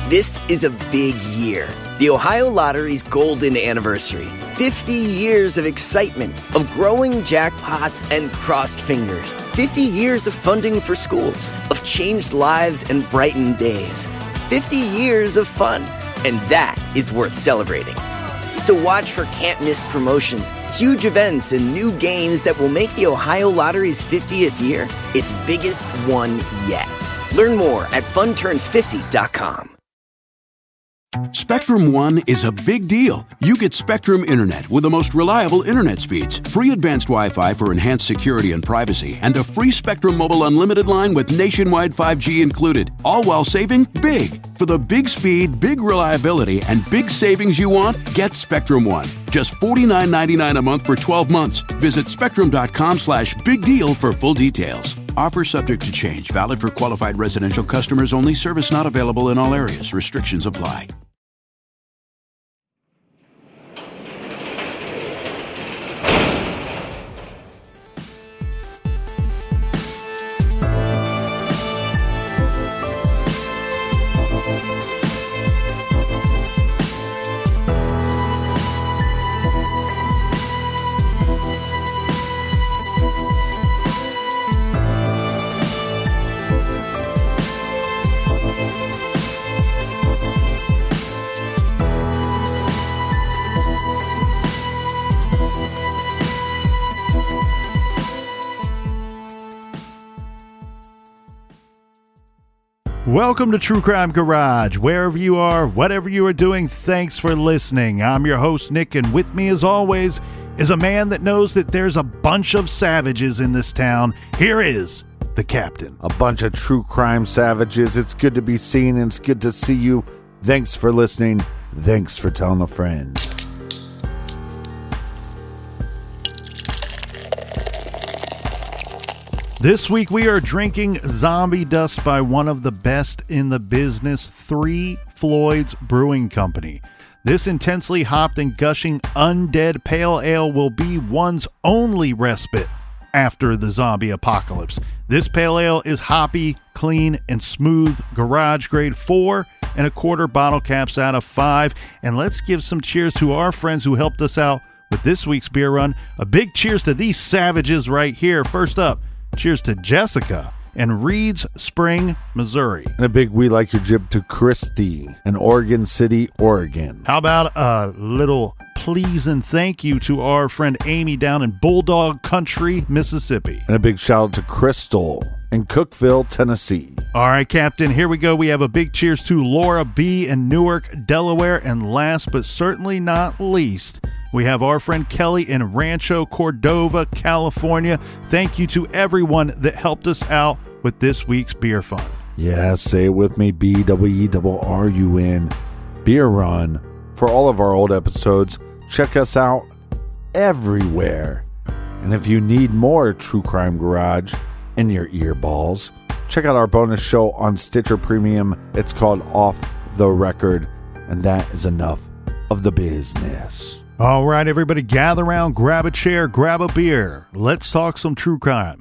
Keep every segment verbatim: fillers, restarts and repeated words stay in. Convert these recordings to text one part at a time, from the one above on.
This is a big year. The Ohio Lottery's golden anniversary. fifty years of excitement, of growing jackpots and crossed fingers. fifty years of funding for schools, of changed lives and brightened days. fifty years of fun. And that is worth celebrating. So watch for can't-miss promotions, huge events, and new games that will make the Ohio Lottery's fiftieth year its biggest one yet. Learn more at fun turns fifty dot com. Spectrum One is a big deal. You get Spectrum Internet with the most reliable internet speeds, free advanced Wi-Fi for enhanced security and privacy, and a free Spectrum Mobile Unlimited line with nationwide five G included, all while saving big. For the big speed, big reliability, and big savings you want, get Spectrum One. Just forty-nine ninety-nine a month for twelve months. Visit spectrum.com slash big deal for full details. Offer subject to change. Valid for qualified residential customers only. Service not available in all areas. Restrictions apply. Welcome to True Crime Garage. Wherever you are, whatever you are doing, thanks for listening. I'm your host, Nick, and with me, as always, is a man that knows that there's a bunch of savages in this town. Here is the captain. A bunch of true crime savages. It's good to be seen, and it's good to see you. Thanks for listening. Thanks for telling a friend. This week we are drinking Zombie Dust by one of the best in the business, Three Floyds Brewing Company. This intensely hopped and gushing undead pale ale will be one's only respite after the zombie apocalypse. This pale ale is hoppy, clean, and smooth, garage grade four and a quarter bottle caps out of five. And let's give some cheers to our friends who helped us out with this week's beer run. A big cheers to these savages right here. First up, cheers to Jessica in Reeds Spring, Missouri. And a big we like your jib to Christy in Oregon City, Oregon. How about a little please and thank you to our friend Amy down in Bulldog Country, Mississippi. And a big shout out to Crystal in Cookeville, Tennessee. All right, Captain, here we go. We have a big cheers to Laura B. in Newark, Delaware. And last but certainly not least, we have our friend Kelly in Rancho Cordova, California. Thank you to everyone that helped us out with this week's beer fund. Yeah, say it with me, B W E R R U N, Beer Run. For all of our old episodes, check us out everywhere. And if you need more True Crime Garage in your earballs, check out our bonus show on Stitcher Premium. It's called Off the Record, and that is enough of the business. All right, everybody, gather around, grab a chair, grab a beer. Let's talk some true crime.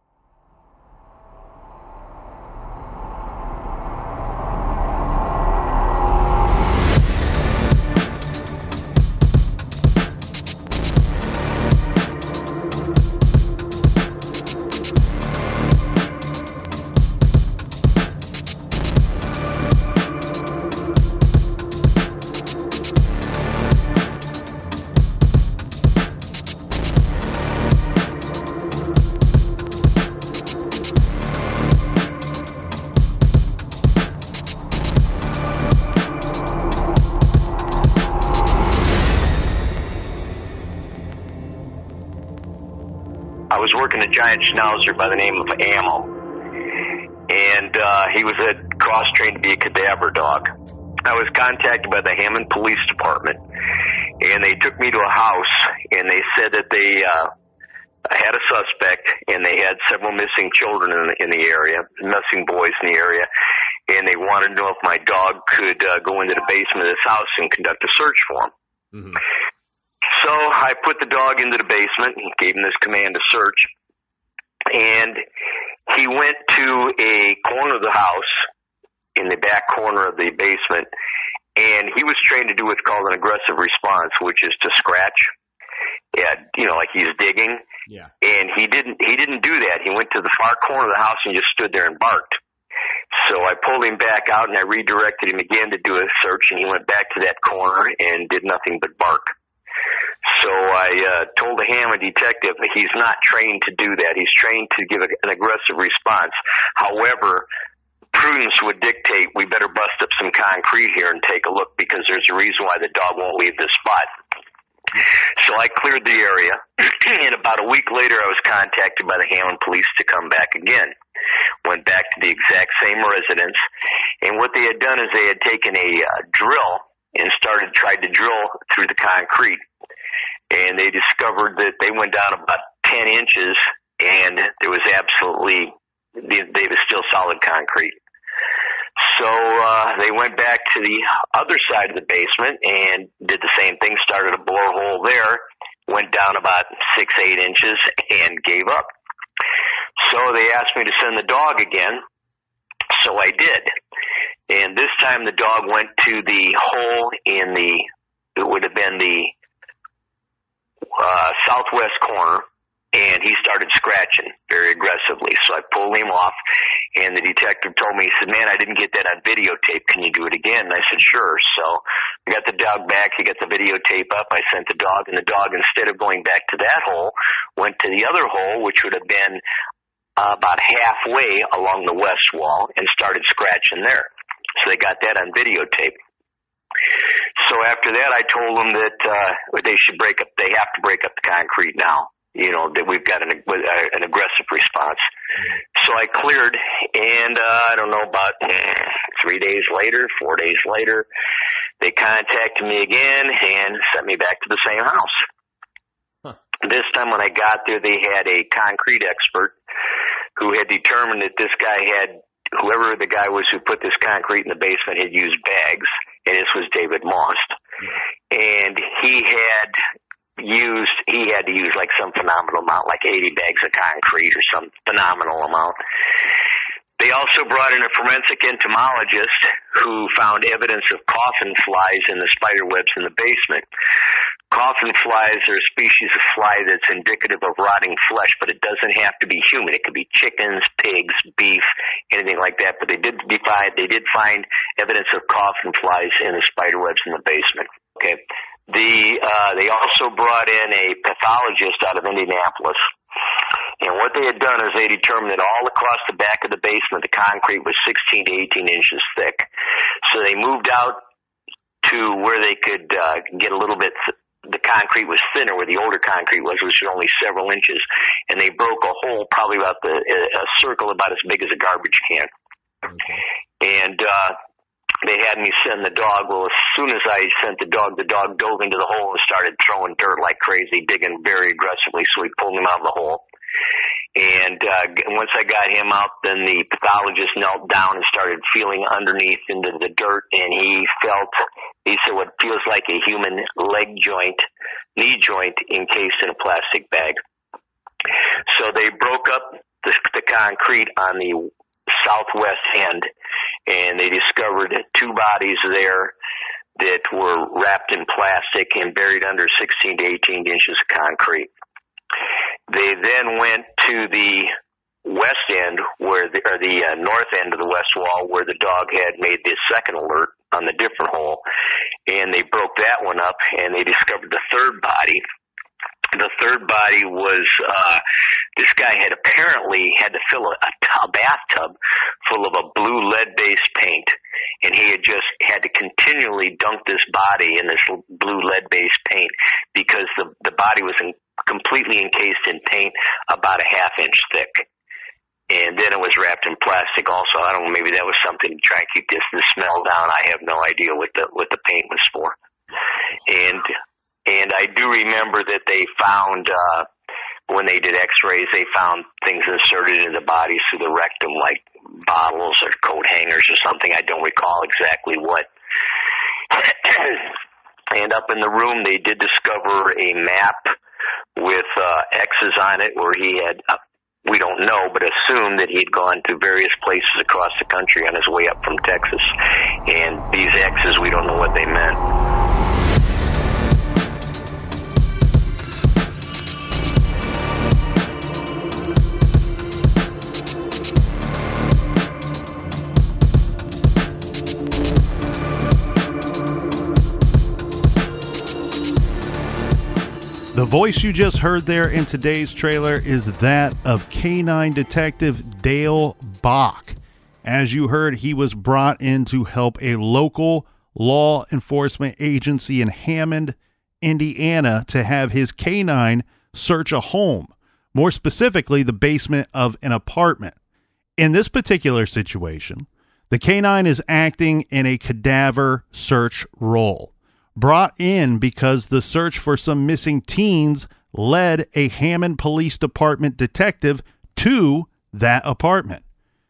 I was working a giant schnauzer by the name of Ammo, and uh, he was a cross-trained to be a cadaver dog. I was contacted by the Hammond Police Department, and they took me to a house, and they said that they uh, had a suspect, and they had several missing children in the, in the area, missing boys in the area, and they wanted to know if my dog could uh, go into the basement of this house and conduct a search for him. Mm-hmm. So I put the dog into the basement and gave him this command to search. And he went to a corner of the house in the back corner of the basement, and he was trained to do what's called an aggressive response, which is to scratch. Yeah, you know, like he's digging. Yeah. And he didn't he didn't do that. He went to the far corner of the house and just stood there and barked. So I pulled him back out and I redirected him again to do a search, and he went back to that corner and did nothing but bark. So I uh, told the Hammond detective that he's not trained to do that. He's trained to give a, an aggressive response. However, prudence would dictate we better bust up some concrete here and take a look, because there's a reason why the dog won't leave this spot. So I cleared the area, and about a week later I was contacted by the Hammond police to come back again. Went back to the exact same residence, and what they had done is they had taken a uh, drill and started tried to drill through the concrete, and they discovered that they went down about ten inches, and there was absolutely, they, they was still solid concrete. So uh, they went back to the other side of the basement and did the same thing, started a borehole there, went down about six, eight inches, and gave up. So they asked me to send the dog again, so I did. And this time the dog went to the hole in the, it would have been the uh, southwest corner, and he started scratching very aggressively. So I pulled him off, and the detective told me, he said, man, I didn't get that on videotape. Can you do it again? And I said, sure. So I got the dog back. He got the videotape up. I sent the dog, and the dog, instead of going back to that hole, went to the other hole, which would have been uh, about halfway along the west wall, and started scratching there. So they got that on videotape. So after that, I told them that uh, they should break up, they have to break up the concrete now. You know, that we've got an, uh, an aggressive response. So I cleared, and uh, I don't know, about eh, three days later, four days later, they contacted me again and sent me back to the same house. Huh. This time when I got there, they had a concrete expert who had determined that this guy had, whoever the guy was who put this concrete in the basement, had used bags, and this was David Most. And he had... used, he had to use like some phenomenal amount, like eighty bags of concrete or some phenomenal amount. They also brought in a forensic entomologist who found evidence of coffin flies in the spider webs in the basement. Coffin flies are a species of fly that's indicative of rotting flesh, but it doesn't have to be human. It could be chickens, pigs, beef, anything like that. But they did define, they did find evidence of coffin flies in the spider webs in the basement. Okay. The uh, they also brought in a pathologist out of Indianapolis, and what they had done is they determined that all across the back of the basement, the concrete was sixteen to eighteen inches thick. So they moved out to where they could uh, get a little bit. The concrete was thinner where the older concrete was, which was only several inches, and they broke a hole probably about the a circle about as big as a garbage can, okay. and. uh They had me send the dog. Well, as soon as I sent the dog, the dog dove into the hole and started throwing dirt like crazy, digging very aggressively, so we pulled him out of the hole. And uh, once I got him out, then the pathologist knelt down and started feeling underneath into the dirt, and he felt, he said, what feels like a human leg joint, knee joint encased in a plastic bag. So they broke up the, the concrete on the southwest end, and they discovered two bodies there that were wrapped in plastic and buried under sixteen to eighteen inches of concrete. They then went to the west end, where the, or the uh, north end of the west wall, where the dog had made the second alert on the different hole, and they broke that one up, and they discovered the third body. The third body was, uh, this guy had apparently had to fill a, a, a bathtub full of a blue lead-based paint, and he had just had to continually dunk this body in this blue lead-based paint because the, the body was in, completely encased in paint about a half inch thick. And then it was wrapped in plastic also. I don't know, maybe that was something to try and keep this, the smell down. I have no idea what the, what the paint was for. And... And I do remember that they found, uh, when they did x-rays, they found things inserted in the body through the rectum, like bottles or coat hangers or something. I don't recall exactly what. And up in the room, they did discover a map with uh, X's on it where he had uh, we don't know, but assume that he'd gone to various places across the country on his way up from Texas. And these X's, we don't know what they meant. The voice you just heard there in today's trailer is that of K nine Detective Dale Bach. As you heard, he was brought in to help a local law enforcement agency in Hammond, Indiana, to have his K nine search a home, more specifically the basement of an apartment. In this particular situation, the K nine is acting in a cadaver search role, brought in because the search for some missing teens led a Hammond Police Department detective to that apartment.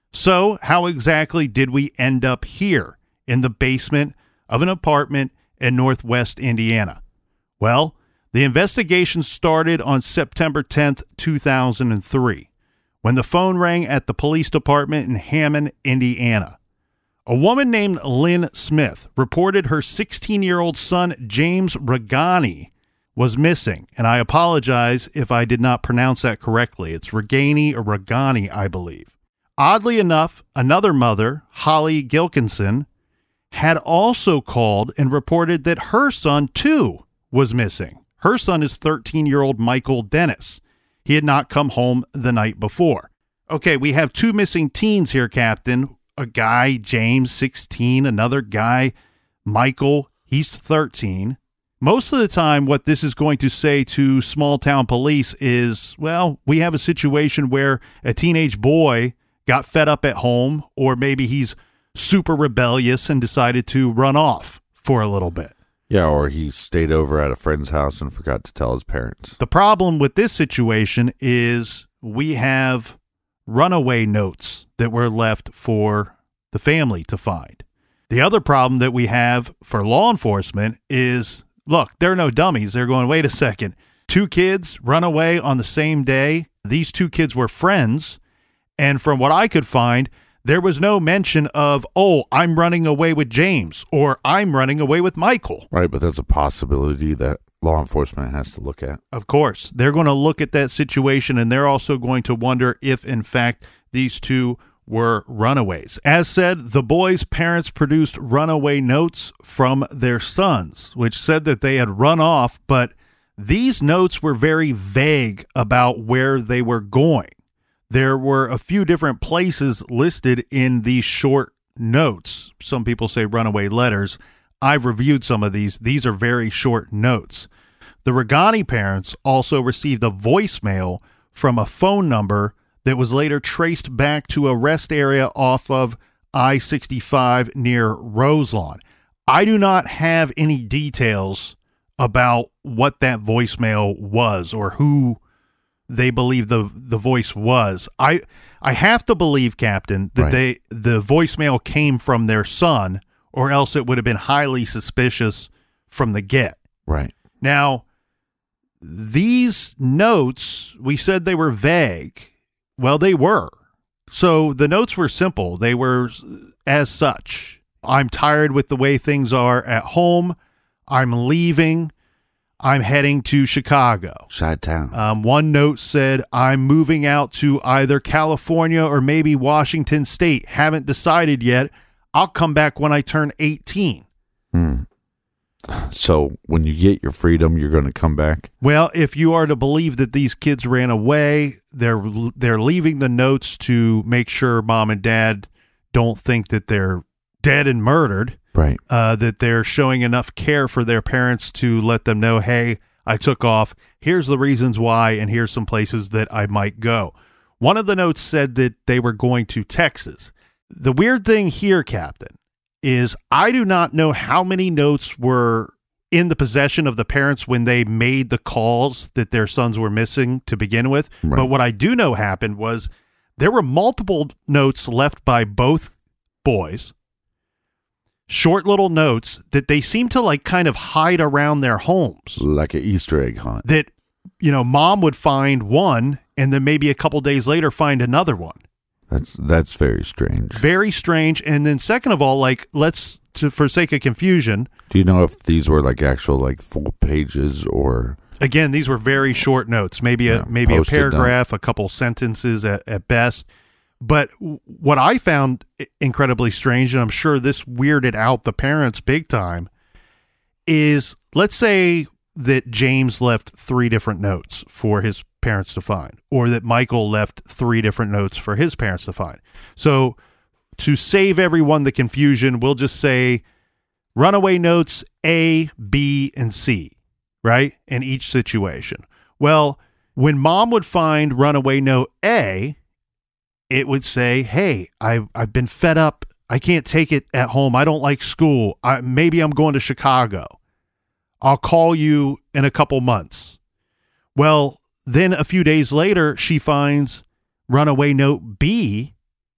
So how exactly did we end up here in the basement of an apartment in Northwest Indiana? Well, the investigation started on September tenth, two thousand three, when the phone rang at the police department in Hammond, Indiana. A woman named Lynn Smith reported her sixteen-year-old son, James Regani, was missing. And I apologize if I did not pronounce that correctly. It's Regani or Regani, I believe. Oddly enough, another mother, Holly Gilkinson, had also called and reported that her son, too, was missing. Her son is thirteen-year-old Michael Dennis. He had not come home the night before. Okay, we have two missing teens here, Captain. A guy, James, sixteen, another guy, Michael, he's thirteen. Most of the time, what this is going to say to small town police is, well, we have a situation where a teenage boy got fed up at home, or maybe he's super rebellious and decided to run off for a little bit. Yeah, or he stayed over at a friend's house and forgot to tell his parents. The problem with this situation is we have runaway notes that were left for the family to find. The other problem that we have for law enforcement is, look, they're no dummies. They're going, wait a second. Two kids run away on the same day. These two kids were friends. And from what I could find, there was no mention of, oh, I'm running away with James or I'm running away with Michael. Right, but that's a possibility that law enforcement has to look at. Of course. They're going to look at that situation, and they're also going to wonder if, in fact, these two were runaways. As said, the boys' parents produced runaway notes from their sons, which said that they had run off, but these notes were very vague about where they were going. There were a few different places listed in these short notes. Some people say runaway letters. I've reviewed some of these. These are very short notes. The Regani parents also received a voicemail from a phone number that was later traced back to a rest area off of I sixty-five near Roselawn. I do not have any details about what that voicemail was or who they believe the the voice was. I I have to believe, Captain, that right. they the voicemail came from their son, or else it would have been highly suspicious from the get. Right. Now, these notes, we said they were vague. Well, they were. So the notes were simple. They were as such. I'm tired with the way things are at home. I'm leaving. I'm heading to Chicago. Chi-town. Um, one note said, I'm moving out to either California or maybe Washington State. Haven't decided yet. I'll come back when I turn eighteen. Hmm. So when you get your freedom, you're going to come back? Well, if you are to believe that these kids ran away, they're they're leaving the notes to make sure mom and dad don't think that they're dead and murdered. Right. Uh, that they're showing enough care for their parents to let them know, hey, I took off. Here's the reasons why, and here's some places that I might go. One of the notes said that they were going to Texas. The weird thing here, Captain, is I do not know how many notes were in the possession of the parents when they made the calls that their sons were missing to begin with. Right. But what I do know happened was there were multiple notes left by both boys, short little notes that they seem to like kind of hide around their homes. Like an Easter egg hunt. That, you know, mom would find one and then maybe a couple days later find another one. That's that's very strange. Very strange. And then second of all, like, let's, to, for sake of confusion. Do you know if these were like actual like full pages or? Again, these were very short notes, maybe a Yeah, maybe a posted paragraph, a couple sentences at, at best. But w- what I found incredibly strange, and I'm sure this weirded out the parents big time, is let's say that James left three different notes for his parents to find, or that Michael left three different notes for his parents to find. So to save everyone the confusion, we'll just say runaway notes A, B, and C, right? In each situation. Well, when mom would find runaway note A, it would say, hey, I, I've been fed up. I can't take it at home. I don't like school. I, maybe I'm going to Chicago. I'll call you in a couple months. Well, then a few days later, she finds runaway note B.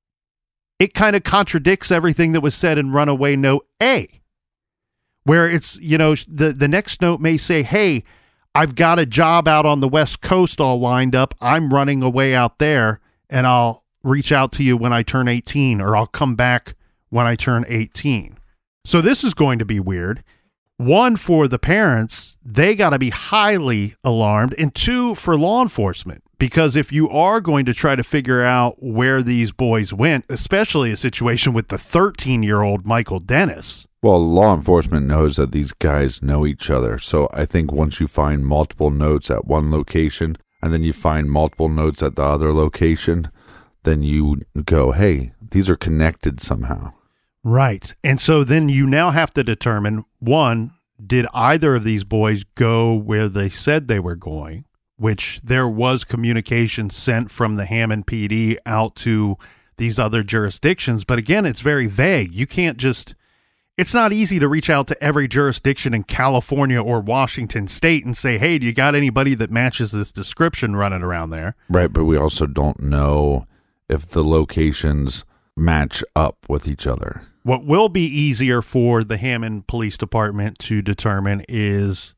It kind of contradicts everything that was said in runaway note A, where it's, you know, the, the next note may say, hey, I've got a job out on the West Coast all lined up. I'm running away out there, and I'll reach out to you when I turn eighteen, or I'll come back when I turn eighteen. So this is going to be weird. One, for the parents, they got to be highly alarmed. And two, for law enforcement, because if you are going to try to figure out where these boys went, especially a situation with the thirteen-year-old Michael Dennis. Well, law enforcement knows that these guys know each other. So I think once you find multiple notes at one location and then you find multiple notes at the other location, then you go, hey, these are connected somehow. Right. And so then you now have to determine, one, did either of these boys go where they said they were going, which there was communication sent from the Hammond P D out to these other jurisdictions. But again, it's very vague. You can't just, it's not easy to reach out to every jurisdiction in California or Washington State and say, hey, do you got anybody that matches this description running around there? Right. But we also don't know if the locations match up with each other. What will be easier for the Hammond Police Department to determine is,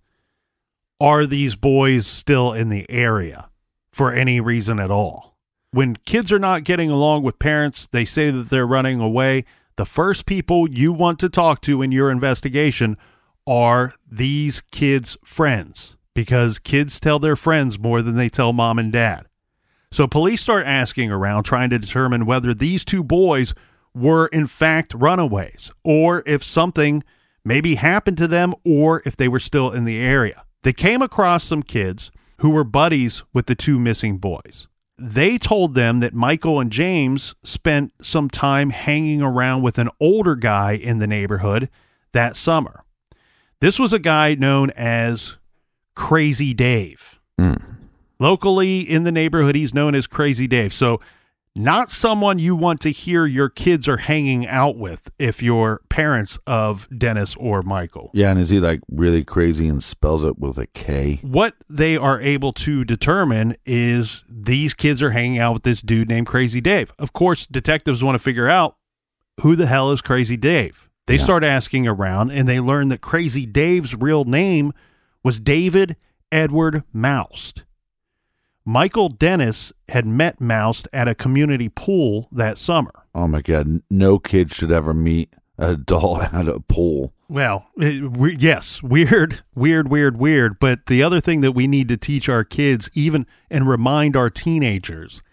are these boys still in the area for any reason at all? When kids are not getting along with parents, they say that they're running away. The first people you want to talk to in your investigation are these kids' friends, because kids tell their friends more than they tell mom and dad. So police start asking around, trying to determine whether these two boys were in fact runaways, or if something maybe happened to them, or if they were still in the area. They came across some kids who were buddies with the two missing boys. They told them that Michael and James spent some time hanging around with an older guy in the neighborhood that summer. This was a guy known as Crazy Dave. Mm. Locally in the neighborhood, he's known as Crazy Dave. So not someone you want to hear your kids are hanging out with if you're parents of Dennis or Michael. Yeah, and is he like really crazy and spells it with a K? What they are able to determine is these kids are hanging out with this dude named Crazy Dave. Of course, detectives want to figure out who the hell is Crazy Dave. They Yeah. start asking around, and they learn that Crazy Dave's real name was David Edward Moust. Michael Dennis had met Moust at a community pool that summer. Oh my God, no kid should ever meet an adult at a pool. Well, it, we, yes, weird, weird, weird, weird. But the other thing that we need to teach our kids, even and remind our teenagers,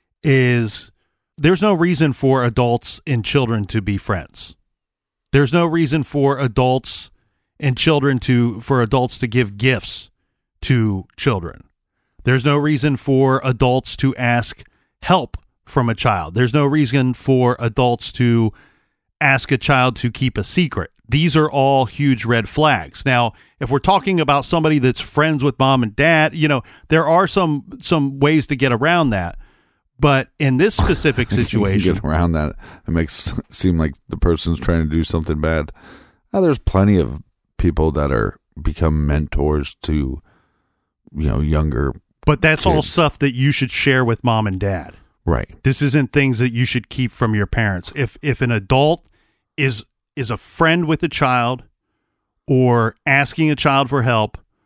is there's no reason for adults and children to be friends. There's no reason for adults and children to, for adults to give gifts to children. There's no reason for adults to ask help from a child. There's no reason for adults to ask a child to keep a secret. These are all huge red flags. Now, if we're talking about somebody that's friends with mom and dad, you know, there are some some ways to get around that. But in this specific situation, you can get around that. It makes it seem like the person's trying to do something bad. Now, there's plenty of people that are become mentors to, you know, younger. But that's kids. all stuff that you should share with mom and dad. Right. This isn't things that you should keep from your parents. If if an adult is is a friend with a child, or asking a child for help,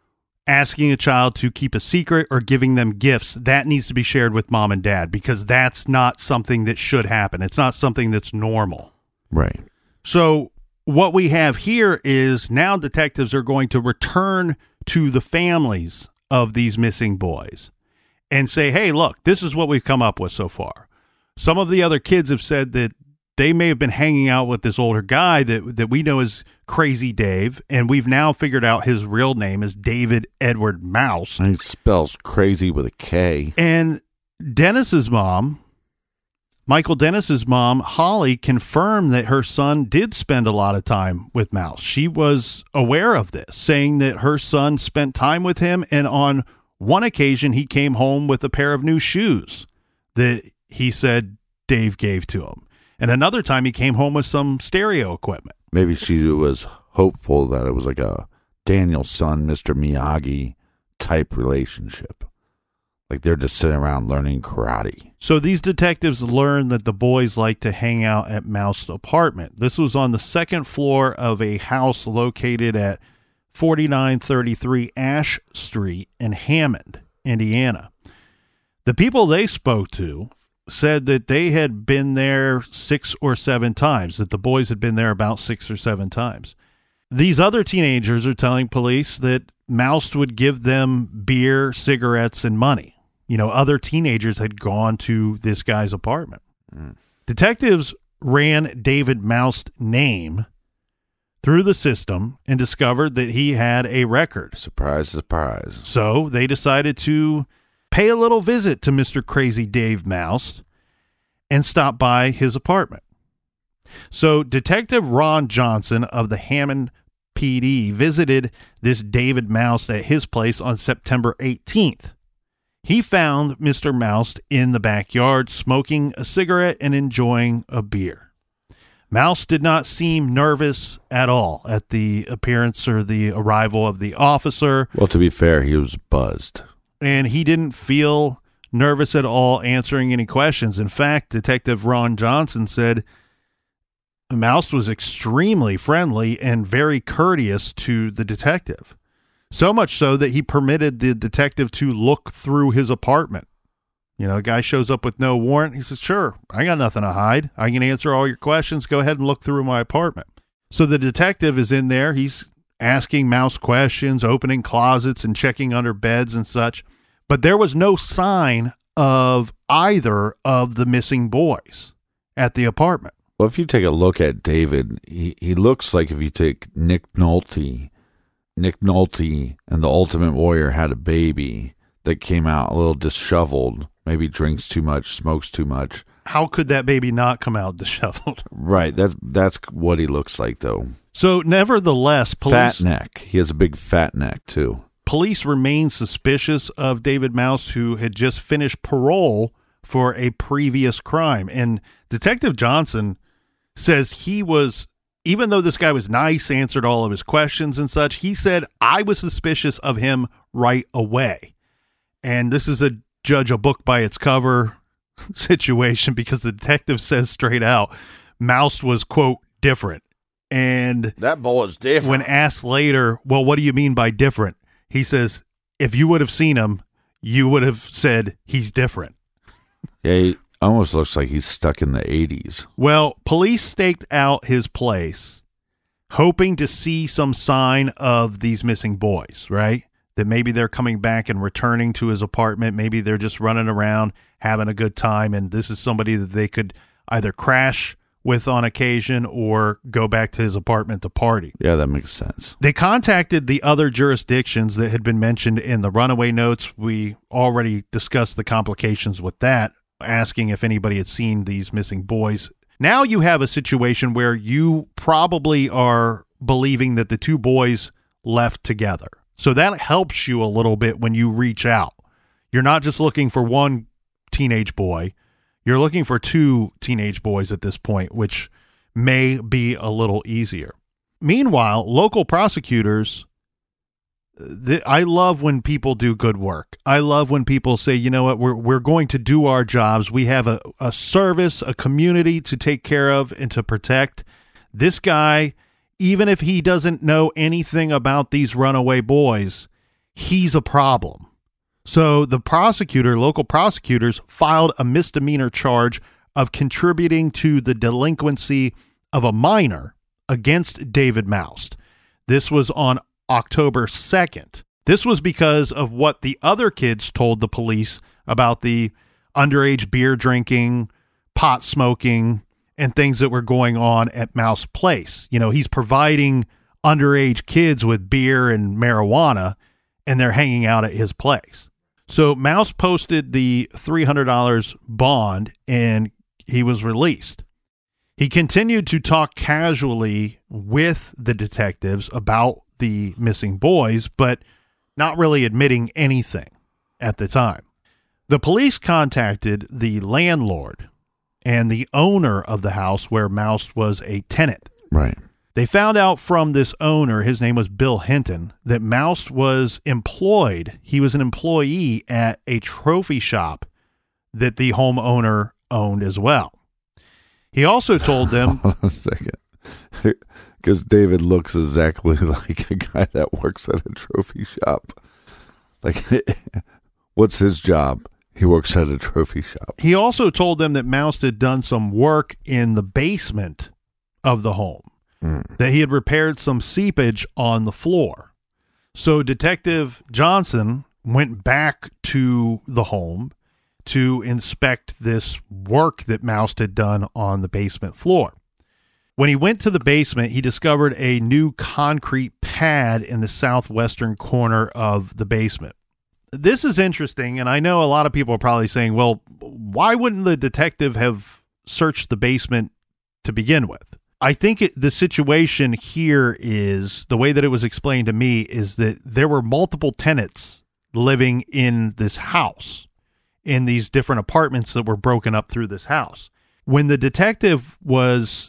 asking a child to keep a secret or giving them gifts, that needs to be shared with mom and dad, because that's not something that should happen. It's not something that's normal. Right. So what we have here is now detectives are going to return to the families of these missing boys and say, hey, look, this is what we've come up with so far. Some of the other kids have said that they may have been hanging out with this older guy that, that we know is Crazy Dave, and we've now figured out his real name is David Edward Mouse. And he spells crazy with a K. And Dennis's mom, Michael Dennis's mom, Holly, confirmed that her son did spend a lot of time with Mouse. She was aware of this, saying that her son spent time with him, and on one occasion he came home with a pair of new shoes that he said Dave gave to him. And another time he came home with some stereo equipment. Maybe she was hopeful that it was like a Daniel-son, Mister Miyagi type relationship. Like they're just sitting around learning karate. So these detectives learned that the boys like to hang out at Mouse's apartment. This was on the second floor of a house located at forty-nine thirty-three Ash Street in Hammond, Indiana. The people they spoke to said that they had been there six or seven times, that the boys had been there about six or seven times. These other teenagers are telling police that Mouse would give them beer, cigarettes, and money. You know, other teenagers had gone to this guy's apartment. Mm. Detectives ran David Mouse's name through the system and discovered that he had a record. Surprise, surprise. So they decided to pay a little visit to Mister Crazy Dave Mouse and stop by his apartment. So Detective Ron Johnson of the Hammond P D visited this David Mouse at his place on September eighteenth. He found Mister Mouse in the backyard smoking a cigarette and enjoying a beer. Mouse did not seem nervous at all at the appearance or the arrival of the officer. Well, to be fair, he was buzzed. And he didn't feel nervous at all answering any questions. In fact, Detective Ron Johnson said Mouse was extremely friendly and very courteous to the detective. So much so that he permitted the detective to look through his apartment. You know, a guy shows up with no warrant. He says, sure, I got nothing to hide. I can answer all your questions. Go ahead and look through my apartment. So the detective is in there. He's asking Mouse questions, opening closets and checking under beds and such. But there was no sign of either of the missing boys at the apartment. Well, if you take a look at David, he, he looks like if you take Nick Nolte, Nick Nolte and the Ultimate Warrior had a baby that came out a little disheveled, maybe drinks too much, smokes too much. How could that baby not come out disheveled? Right, that's that's what he looks like, though. So, nevertheless, police... Fat neck. He has a big fat neck, too. Police remain suspicious of David Mouse, who had just finished parole for a previous crime. And Detective Johnson says he was, even though this guy was nice, answered all of his questions and such, he said, I was suspicious of him right away. And this is a judge a book by its cover situation, because the detective says straight out, Mouse was, quote, different. And that boy is different. When asked later, well, what do you mean by different? He says, if you would have seen him, you would have said he's different. Yeah, he almost looks like he's stuck in the eighties. Well, police staked out his place, hoping to see some sign of these missing boys, right? That maybe they're coming back and returning to his apartment. Maybe they're just running around, having a good time, and this is somebody that they could either crash with on occasion or go back to his apartment to party. Yeah, that makes sense. They contacted the other jurisdictions that had been mentioned in the runaway notes. We already discussed the complications with that, asking if anybody had seen these missing boys. Now you have a situation where you probably are believing that the two boys left together. So that helps you a little bit when you reach out. You're not just looking for one teenage boy. You're looking for two teenage boys at this point, which may be a little easier. Meanwhile, local prosecutors, th- I love when people do good work. I love when people say, you know what, we're we're going to do our jobs. We have a, a service, a community to take care of and to protect. This guy, even if he doesn't know anything about these runaway boys, he's a problem. So the prosecutor, local prosecutors, filed a misdemeanor charge of contributing to the delinquency of a minor against David Moust. This was on October second. This was because of what the other kids told the police about the underage beer drinking, pot smoking, and things that were going on at Moust's place. You know, he's providing underage kids with beer and marijuana, and they're hanging out at his place. So Moust posted the three hundred dollars bond, and he was released. He continued to talk casually with the detectives about the missing boys, but not really admitting anything at the time. The police contacted the landlord and the owner of the house where Moust was a tenant. Right. They found out from this owner, his name was Bill Hinton, that Moust was employed. He was an employee at a trophy shop that the homeowner owned as well. He also told them... Hold on a second. Because David looks exactly like a guy that works at a trophy shop. Like, what's his job? He works at a trophy shop. He also told them that Moust had done some work in the basement of the home, mm. that he had repaired some seepage on the floor. So Detective Johnson went back to the home to inspect this work that Moust had done on the basement floor. When he went to the basement, he discovered a new concrete pad in the southwestern corner of the basement. This is interesting, and I know a lot of people are probably saying, well, why wouldn't the detective have searched the basement to begin with? I think it, the situation here is, the way that it was explained to me, is that there were multiple tenants living in this house, in these different apartments that were broken up through this house. When the detective was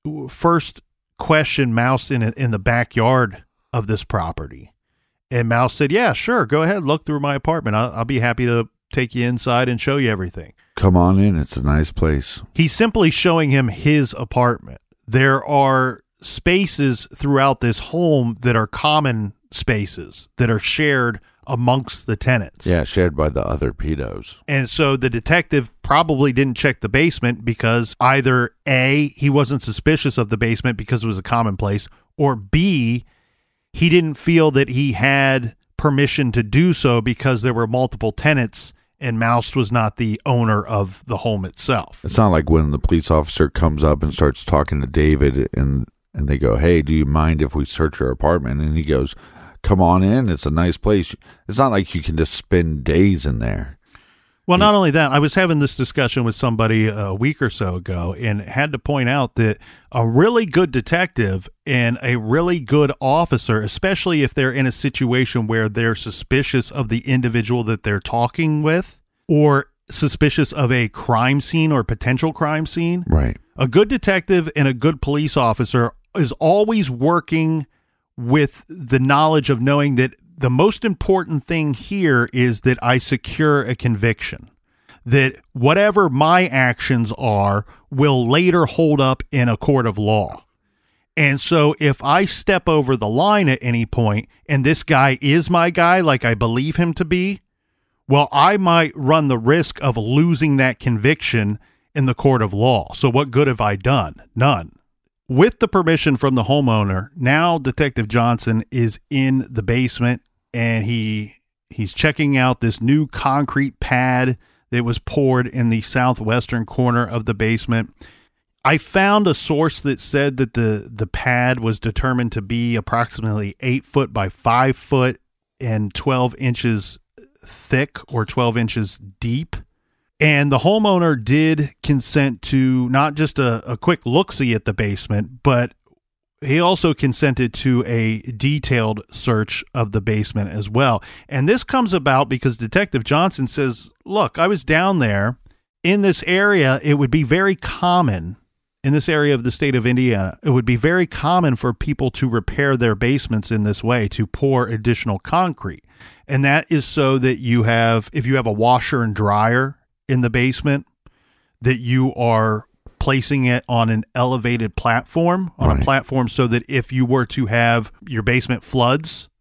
first questioned Moust in, in the backyard of this property, and Moust said, yeah, sure, go ahead, look through my apartment. I'll, I'll be happy to take you inside and show you everything. Come on in. It's a nice place. He's simply showing him his apartment. There are spaces throughout this home that are common spaces that are shared amongst the tenants. Yeah, shared by the other pedos. And so the detective probably didn't check the basement because either A, he wasn't suspicious of the basement because it was a common place, or B, he didn't feel that he had permission to do so because there were multiple tenants and Moust was not the owner of the home itself. It's not like when the police officer comes up and starts talking to David and and they go, hey, do you mind if we search your apartment? And he goes, come on in. It's a nice place. It's not like you can just spend days in there. Well, not only that, I was having this discussion with somebody a week or so ago and had to point out that a really good detective and a really good officer, especially if they're in a situation where they're suspicious of the individual that they're talking with or suspicious of a crime scene or potential crime scene, right? A good detective and a good police officer is always working with the knowledge of knowing that the most important thing here is that I secure a conviction, that whatever my actions are will later hold up in a court of law. And so if I step over the line at any point and this guy is my guy, like I believe him to be, well, I might run the risk of losing that conviction in the court of law. So what good have I done? None. With the permission from the homeowner, now Detective Johnson is in the basement and he he's checking out this new concrete pad that was poured in the southwestern corner of the basement. I found a source that said that the, the pad was determined to be approximately eight foot by five foot and twelve inches thick or twelve inches deep. And the homeowner did consent to not just a, a quick look-see at the basement, but he also consented to a detailed search of the basement as well. And this comes about because Detective Johnson says, look, I was down there in this area. It would be very common in this area of the state of Indiana. It would be very common for people to repair their basements in this way, to pour additional concrete. And that is so that you have, if you have a washer and dryer in the basement, that you are placing it on an elevated platform, on right. a platform so that if you were to have your basement floods,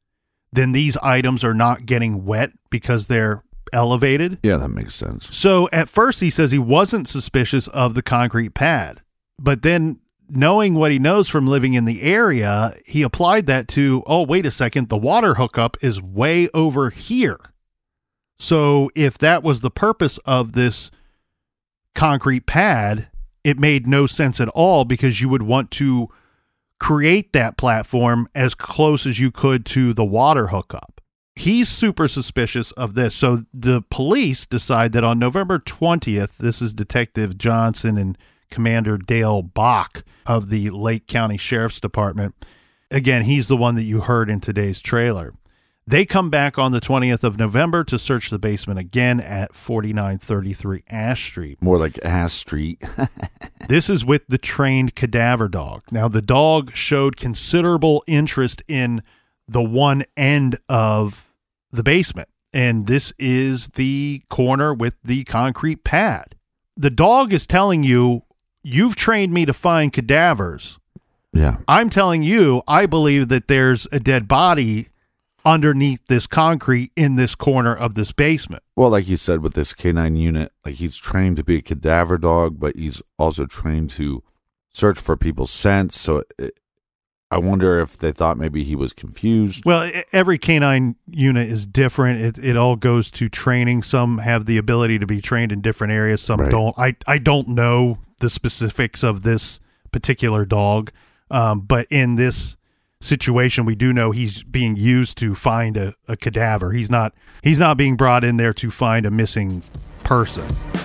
then these items are not getting wet because they're elevated. Yeah, that makes sense. So at first he says he wasn't suspicious of the concrete pad, but then knowing what he knows from living in the area, he applied that to, oh, wait a second, the water hookup is way over here. So if that was the purpose of this concrete pad, it made no sense at all, because you would want to create that platform as close as you could to the water hookup. He's super suspicious of this. So the police decide that on November twentieth, this is Detective Johnson and Commander Dale Bach of the Lake County Sheriff's Department. Again, he's the one that you heard in today's trailer. They come back on the twentieth of November to search the basement again at forty-nine thirty-three Ash Street. More like Ash Street. This is with the trained cadaver dog. Now, the dog showed considerable interest in the one end of the basement, and this is the corner with the concrete pad. The dog is telling you, you've trained me to find cadavers. Yeah. I'm telling you, I believe that there's a dead body underneath this concrete in this corner of this basement. Well, like you said, with this canine unit, like he's trained to be a cadaver dog, but he's also trained to search for people's scents. So it, I wonder if they thought maybe he was confused. Well, every canine unit is different. It it all goes to training. Some have the ability to be trained in different areas. Some Right. don't. I, I don't know the specifics of this particular dog, um, but in this situation, we do know he's being used to find a, a cadaver. He's not he's not being brought in there to find a missing person.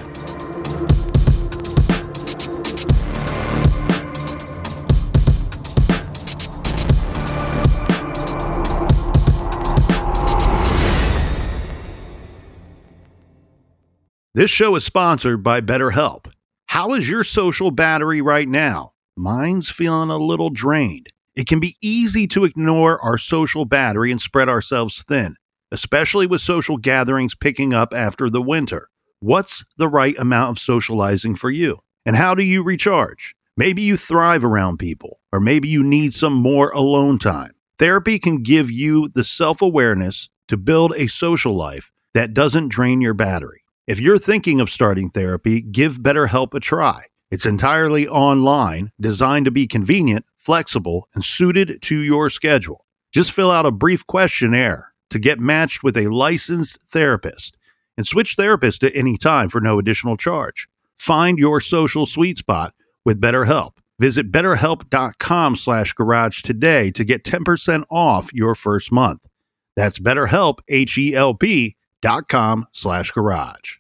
This show is sponsored by BetterHelp. How is your social battery right now? Mine's feeling a little drained. It can be easy to ignore our social battery and spread ourselves thin, especially with social gatherings picking up after the winter. What's the right amount of socializing for you? And how do you recharge? Maybe you thrive around people, or maybe you need some more alone time. Therapy can give you the self-awareness to build a social life that doesn't drain your battery. If you're thinking of starting therapy, give BetterHelp a try. It's entirely online, designed to be convenient, flexible, and suited to your schedule. Just fill out a brief questionnaire to get matched with a licensed therapist and switch therapists at any time for no additional charge. Find your social sweet spot with BetterHelp. Visit betterhelp.com slash garage today to get ten percent off your first month. That's BetterHelp, H E L P dot com slash garage.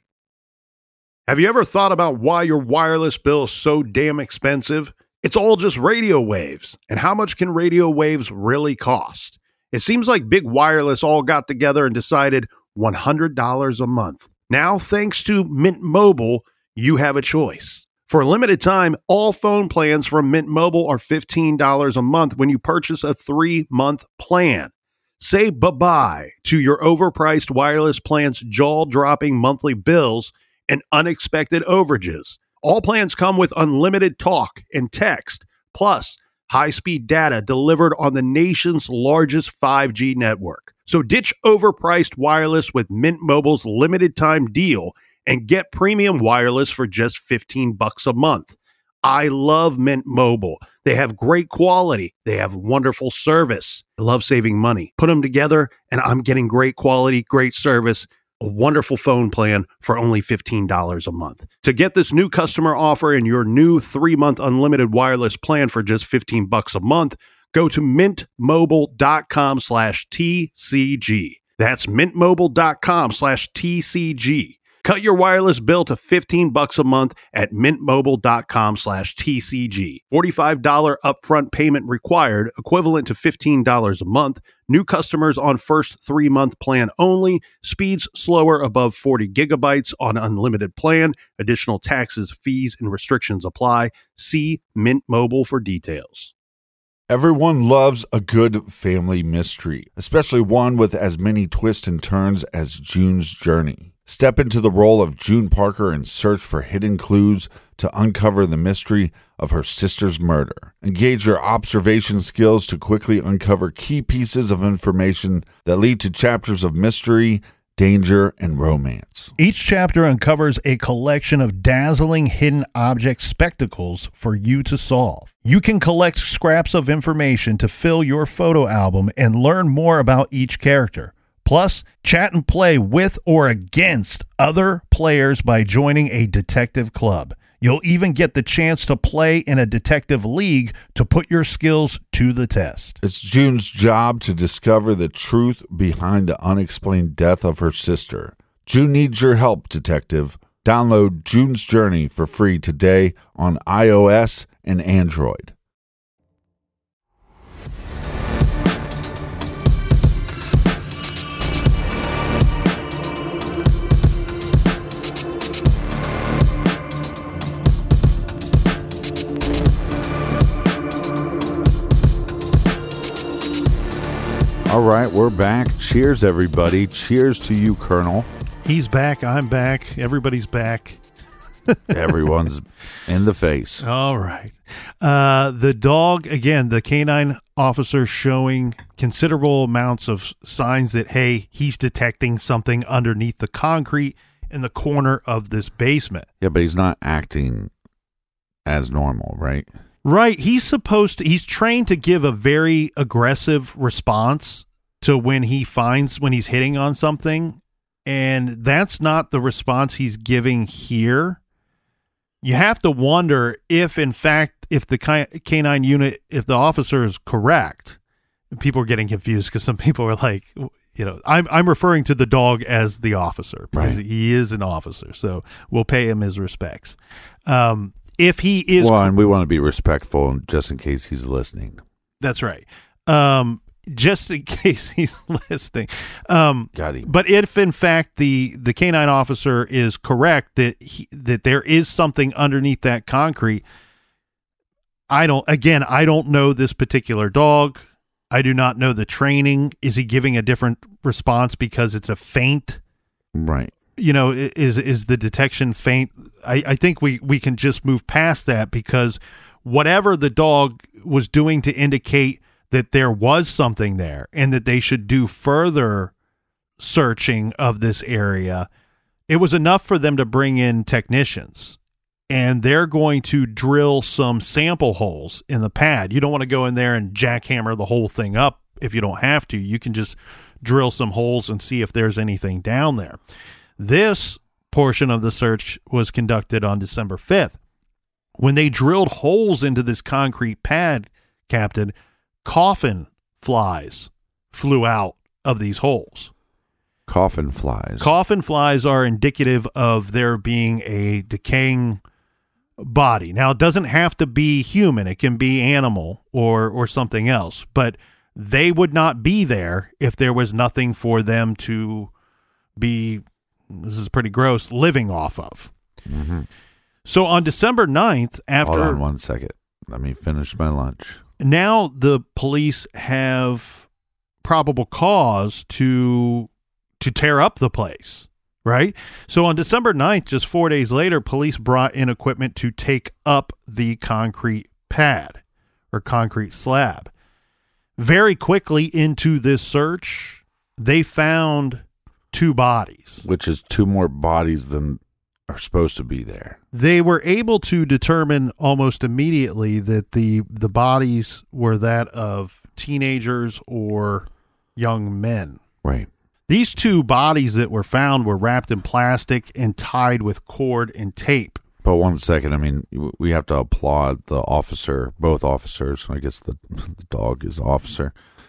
Have you ever thought about why your wireless bill is so damn expensive? It's all just radio waves. And how much can radio waves really cost? It seems like Big Wireless all got together and decided one hundred dollars a month. Now, thanks to Mint Mobile, you have a choice. For a limited time, all phone plans from Mint Mobile are fifteen dollars a month when you purchase a three-month plan. Say bye-bye to your overpriced wireless plan's jaw-dropping monthly bills and unexpected overages. All plans come with unlimited talk and text, plus high-speed data delivered on the nation's largest five G network. So ditch overpriced wireless with Mint Mobile's limited-time deal and get premium wireless for just fifteen bucks a month. I love Mint Mobile. They have great quality. They have wonderful service. I love saving money. Put them together, and I'm getting great quality, great service, a wonderful phone plan for only fifteen dollars a month. To get this new customer offer and your new three-month unlimited wireless plan for just fifteen bucks a month, go to mintmobile.com slash TCG. That's mintmobile.com slash TCG. Cut your wireless bill to fifteen bucks a month at mintmobile.com slash TCG. forty-five dollars upfront payment required, equivalent to fifteen dollars a month. New customers on first three-month plan only. Speeds slower above forty gigabytes on unlimited plan. Additional taxes, fees, and restrictions apply. See Mint Mobile for details. Everyone loves a good family mystery, especially one with as many twists and turns as June's Journey. Step into the role of June Parker and search for hidden clues to uncover the mystery of her sister's murder. Engage your observation skills to quickly uncover key pieces of information that lead to chapters of mystery, danger, and romance. Each chapter uncovers a collection of dazzling hidden object spectacles for you to solve. You can collect scraps of information to fill your photo album and learn more about each character. Plus, chat and play with or against other players by joining a detective club. You'll even get the chance to play in a detective league to put your skills to the test. It's June's job to discover the truth behind the unexplained death of her sister. June needs your help, detective. Download June's Journey for free today on iOS and Android. All right, we're back. Cheers, everybody. Cheers to you, Colonel. He's back. I'm back. Everybody's back. Everyone's in the face. All right. Uh, the dog, again, the canine officer showing considerable amounts of signs that, hey, he's detecting something underneath the concrete in the corner of this basement. Yeah, but he's not acting as normal, right? Right. He's supposed to, he's trained to give a very aggressive response to when he finds, when he's hitting on something. And that's not the response he's giving here. You have to wonder if, in fact, if the canine unit, if the officer is correct. People are getting confused because some people are like, you know, I'm I'm referring to the dog as the officer because right. He is an officer. So we'll pay him his respects. Um, if he is, well, and we want to be respectful just in case he's listening. That's right. Um, just in case he's listening. Um, Got him. But if in fact the, the canine officer is correct that he, that there is something underneath that concrete, I don't. Again, I don't know this particular dog. I do not know the training. Is he giving a different response because it's a feint? Right. You know, is is the detection feint? I, I think we, we can just move past that because whatever the dog was doing to indicate that there was something there and that they should do further searching of this area, it was enough for them to bring in technicians. And they're going to drill some sample holes in the pad. You don't want to go in there and jackhammer the whole thing up if you don't have to. You can just drill some holes and see if there's anything down there. This portion of the search was conducted on December fifth. When they drilled holes into this concrete pad, Captain, coffin flies flew out of these holes. Coffin flies. Coffin flies are indicative of there being a decaying body. Now, it doesn't have to be human. It can be animal or or something else. But they would not be there if there was nothing for them to be, this is pretty gross, living off of. Mm-hmm. So on December ninth, after... Hold on one second. Let me finish my lunch. Now the police have probable cause to to tear up the place, right? So on December ninth, just four days later, police brought in equipment to take up the concrete pad or concrete slab. Very quickly into this search, they found two bodies. Which is two more bodies than are supposed to be there. They were able to determine almost immediately that the the bodies were that of teenagers or young men. Right. These two bodies that were found were wrapped in plastic and tied with cord and tape. But one second, I mean, we have to applaud the officer, both officers. I guess the, the dog is officer.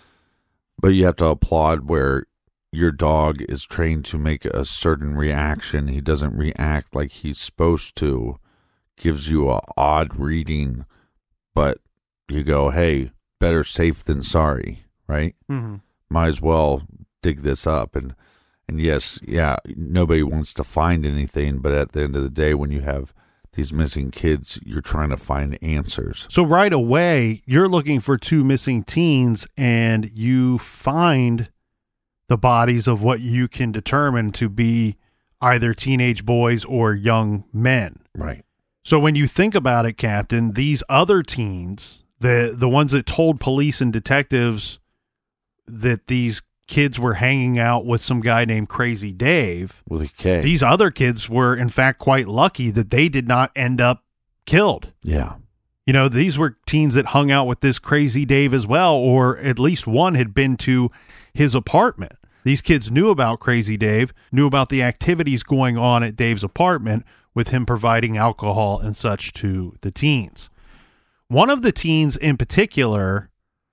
But you have to applaud where your dog is trained to make a certain reaction. He doesn't react like he's supposed to. Gives you a odd reading, but you go, hey, better safe than sorry, right? Mm-hmm. Might as well dig this up. And, and yes, yeah, nobody wants to find anything, but at the end of the day, when you have these missing kids, you're trying to find answers. So right away, you're looking for two missing teens, and you find the bodies of what you can determine to be either teenage boys or young men. Right. So when you think about it, Captain, these other teens, the the ones that told police and detectives that these kids were hanging out with some guy named Crazy Dave, With a K. these other kids were, in fact, quite lucky that they did not end up killed. Yeah. You know, these were teens that hung out with this Crazy Dave as well, or at least one had been to his apartment. These kids knew about Crazy Dave, knew about the activities going on at Dave's apartment with him providing alcohol and such to the teens. One of the teens in particular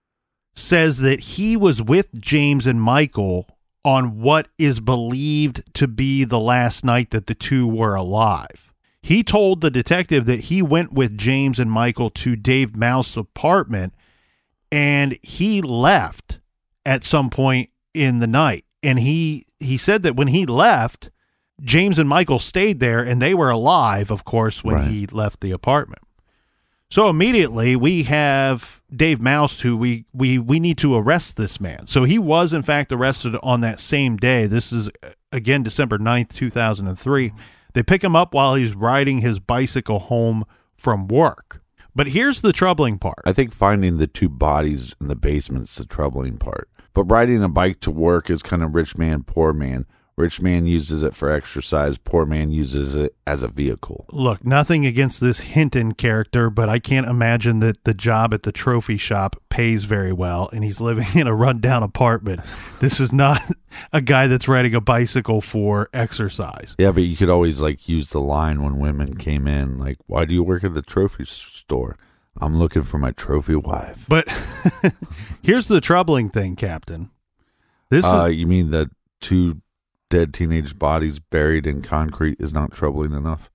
says that he was with James and Michael on what is believed to be the last night that the two were alive. He told the detective that he went with James and Michael to Dave Mouse's apartment, and he left at some point in the night. And he, he said that when he left, James and Michael stayed there, and they were alive, of course, when Right. he left the apartment. So immediately we have Dave Mouse, who we, we, we need to arrest this man. So he was, in fact, arrested on that same day. This is, again, December ninth, two thousand three. They pick him up while he's riding his bicycle home from work. But here's the troubling part. I think finding the two bodies in the basement's the troubling part. But riding a bike to work is kind of rich man, poor man. Rich man uses it for exercise. Poor man uses it as a vehicle. Look, nothing against this Hinton character, but I can't imagine that the job at the trophy shop pays very well, and he's living in a rundown apartment. This is not a guy that's riding a bicycle for exercise. Yeah, but you could always like use the line when women came in, like, "Why do you work at the trophy store?" "I'm looking for my trophy wife." But here's the troubling thing, Captain. This Uh, is you mean the two dead teenage bodies buried in concrete is not troubling enough?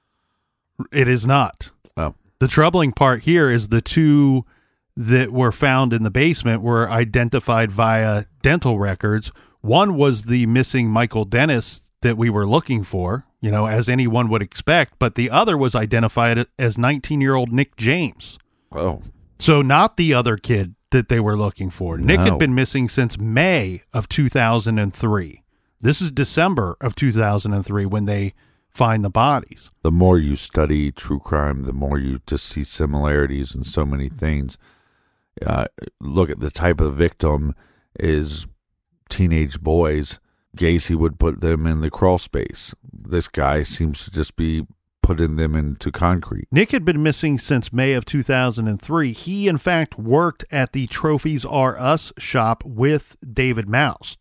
it is not. Oh, The troubling part here is the two that were found in the basement were identified via dental records. One was the missing Michael Dennis that we were looking for, you know, as anyone would expect, but the other was identified as nineteen-year-old Nick James. oh, So not the other kid that they were looking for. Nick No. had been missing since May of two thousand three. This is December of two thousand three when they find the bodies. the more you study true crime, the more you just see similarities in so many things. Uh, look at the type of victim is teenage boys. Gacy would put them in the crawl space. This guy seems to just be putting them into concrete. Nick had been missing since May of two thousand three. He, in fact, worked at the Trophies R Us shop with David Mouse.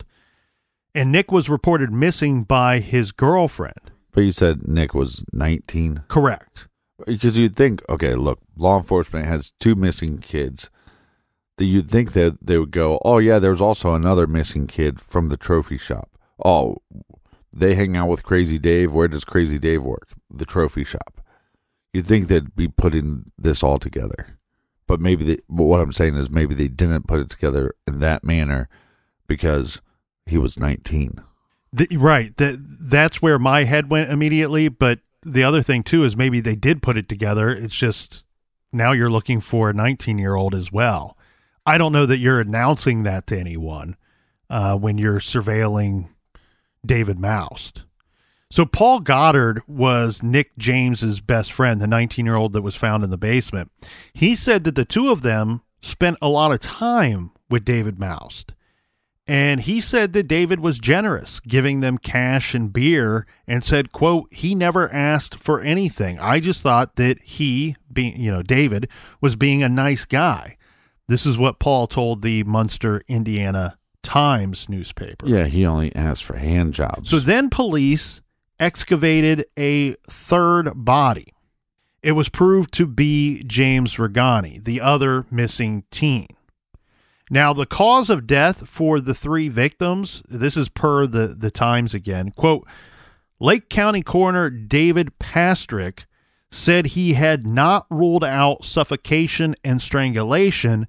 And Nick was reported missing by his girlfriend. But you said Nick was nineteen? Correct. Because you'd think, okay, look, law enforcement has two missing kids. That you'd think that they would go, oh, yeah, there's also another missing kid from the trophy shop. Oh, they hang out with Crazy Dave. Where does Crazy Dave work? The trophy shop. You'd think they'd be putting this all together. But maybe, they, but what I'm saying is maybe they didn't put it together in that manner because he was nineteen. The, right. That that's where my head went immediately. But the other thing, too, is maybe they did put it together. It's just now you're looking for a nineteen-year-old as well. I don't know that you're announcing that to anyone uh, when you're surveilling David Mouse. So Paul Goddard was Nick James's best friend, the nineteen-year-old that was found in the basement. He said that the two of them spent a lot of time with David Mouse. And he said that David was generous, giving them cash and beer, and said, quote, he never asked for anything. I just thought that he, being, you know, David, was being a nice guy. This is what Paul told the Munster, Indiana Times newspaper. Yeah, he only asked for hand jobs. So then police excavated a third body. It was proved to be James Regani, the other missing teen. Now, the cause of death for the three victims, this is per the, the Times again, quote, Lake County Coroner David Pastrick said he had not ruled out suffocation and strangulation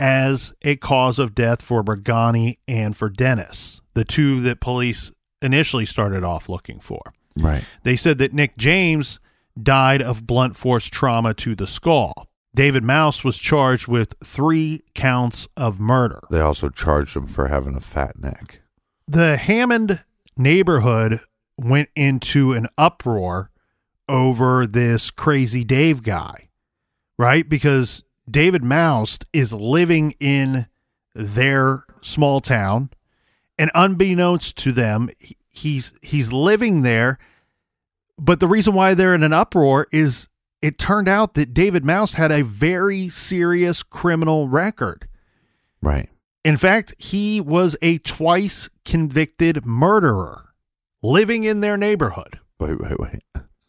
as a cause of death for Regani and for Dennis, the two that police initially started off looking for. Right. They said that Nick James died of blunt force trauma to the skull. David Mouse was charged with three counts of murder. They also charged him for having a fat neck. The Hammond neighborhood went into an uproar over this Crazy Dave guy, right? Because David Moust is living in their small town, and unbeknownst to them, he's he's living there. But the reason why they're in an uproar is it turned out that David Moust had a very serious criminal record. Right. In fact, he was a twice convicted murderer living in their neighborhood. Wait, wait, wait.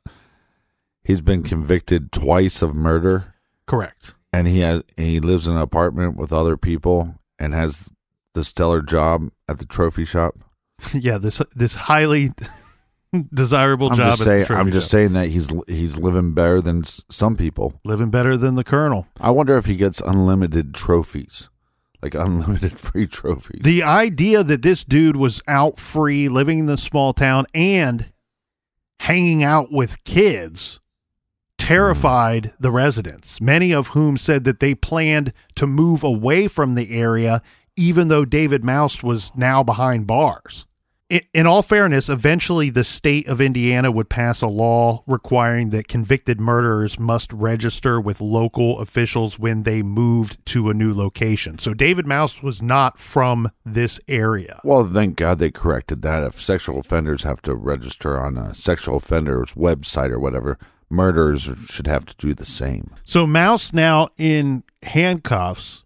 He's been convicted twice of murder. Correct. And he has he lives in an apartment with other people and has the stellar job at the trophy shop. Yeah, this this highly desirable I'm job. Just at saying, the trophy I'm just shop. saying that he's he's living better than s- some people. Living better than the Colonel. I wonder if he gets unlimited trophies, like unlimited free trophies. The idea that this dude was out free, living in this small town, and hanging out with kids terrified the residents, many of whom said that they planned to move away from the area, even though David Moust was now behind bars. In, in all fairness, eventually the state of Indiana would pass a law requiring that convicted murderers must register with local officials when they moved to a new location. So David Moust was not from this area. Well, thank God they corrected that. If sexual offenders have to register on a sexual offender's website or whatever, murderers should have to do the same. So Mouse now in handcuffs.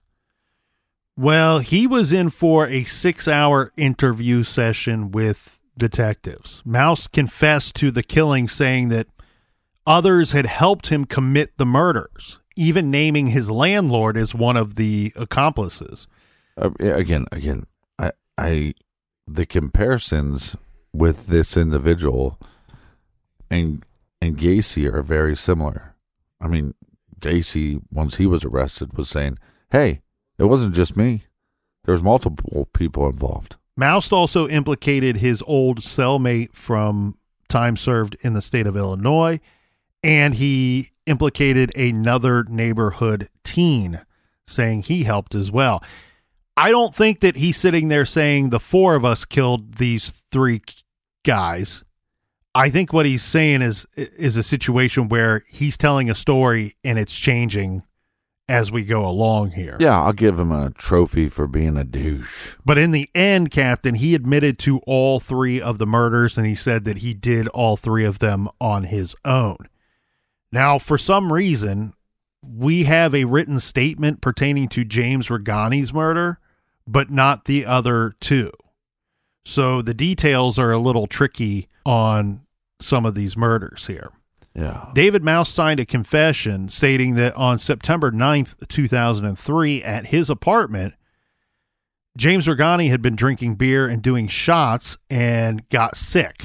Well, he was in for a six-hour interview session with detectives. Mouse confessed to the killing, saying that others had helped him commit the murders, even naming his landlord as one of the accomplices. Uh, again, again, I, I, the comparisons with this individual and and Gacy are very similar. I mean, Gacy, once he was arrested, was saying, hey, it wasn't just me. There was multiple people involved. Moust also implicated his old cellmate from time served in the state of Illinois, and he implicated another neighborhood teen, saying he helped as well. I don't think that he's sitting there saying the four of us killed these three guys. I think what he's saying is is a situation where he's telling a story and it's changing as we go along here. Yeah, I'll give him a trophy for being a douche. But in the end, Captain, he admitted to all three of the murders, and he said that he did all three of them on his own. Now, for some reason, we have a written statement pertaining to James Regani's murder, but not the other two. So the details are a little tricky on some of these murders here. Yeah. David Moust signed a confession stating that on September ninth, two thousand three, at his apartment, James Regani had been drinking beer and doing shots and got sick.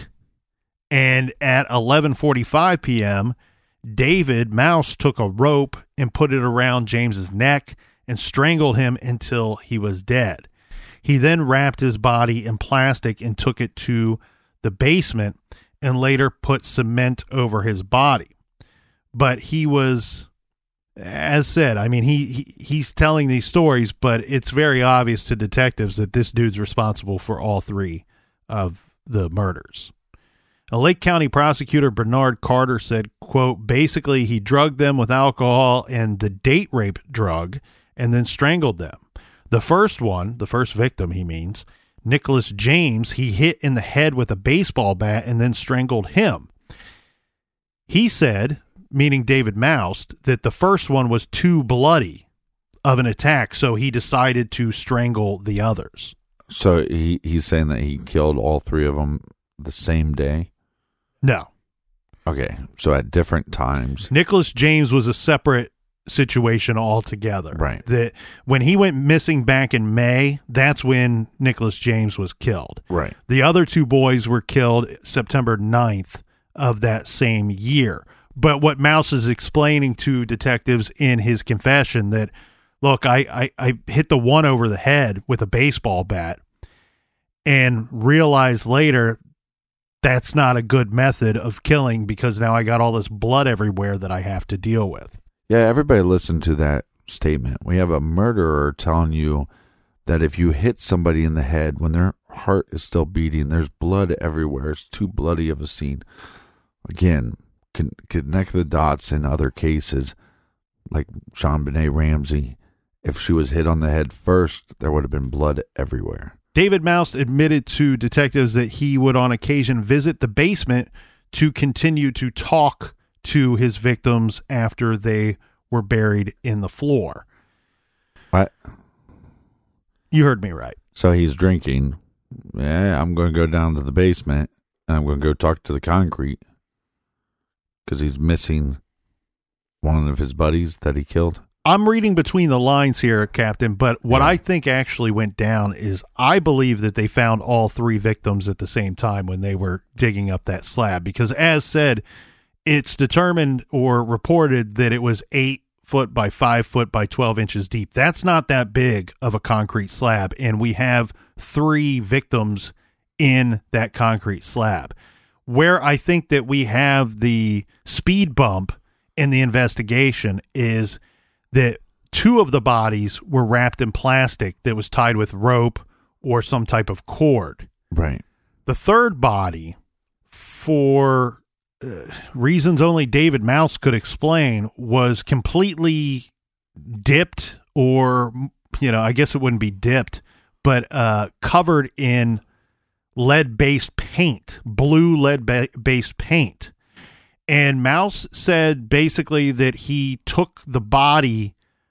And at eleven forty-five p.m., David Moust took a rope and put it around James's neck and strangled him until he was dead. He then wrapped his body in plastic and took it to the basement and later put cement over his body. But he was, as said, I mean, he, he he's telling these stories, but it's very obvious to detectives that this dude's responsible for all three of the murders. A Lake County prosecutor, Bernard Carter, said, quote, basically he drugged them with alcohol and the date rape drug and then strangled them. The first one, the first victim, he means, Nicholas James, he hit in the head with a baseball bat and then strangled him. He said, meaning David Moust, that the first one was too bloody of an attack, so he decided to strangle the others. So he, he's saying that he killed all three of them the same day? No. Okay, so at different times. Nicholas James was a separate situation altogether. Right. That when he went missing back in May, that's when Nicholas James was killed. Right. The other two boys were killed September ninth of that same year. But what Mouse is explaining to detectives in his confession that, look, I, I, I hit the one over the head with a baseball bat and realized later that's not a good method of killing because now I got all this blood everywhere that I have to deal with. Yeah, everybody listen to that statement. We have a murderer telling you that if you hit somebody in the head when they're heart is still beating. There's blood everywhere. It's too bloody of a scene. Again, can connect the dots in other cases, like JonBenet Ramsey. If she was hit on the head first, there would have been blood everywhere. David Moust admitted to detectives that he would on occasion visit the basement to continue to talk to his victims after they were buried in the floor. What? You heard me right. So he's drinking. Yeah, I'm going to go down to the basement and I'm going to go talk to the concrete because he's missing one of his buddies that he killed. I'm reading between the lines here, Captain, but what Yeah. I think actually went down is I believe that they found all three victims at the same time when they were digging up that slab because, as said, it's determined or reported that it was eight foot by five foot by twelve inches deep. That's not that big of a concrete slab, and we have three victims in that concrete slab. Where I think that we have the speed bump in the investigation is that two of the bodies were wrapped in plastic that was tied with rope or some type of cord. Right. The third body, for uh, reasons only David Moust could explain, was completely dipped or, you know, I guess it wouldn't be dipped, but uh, covered in lead-based paint, blue lead-based paint. And Mouse said basically that he took the body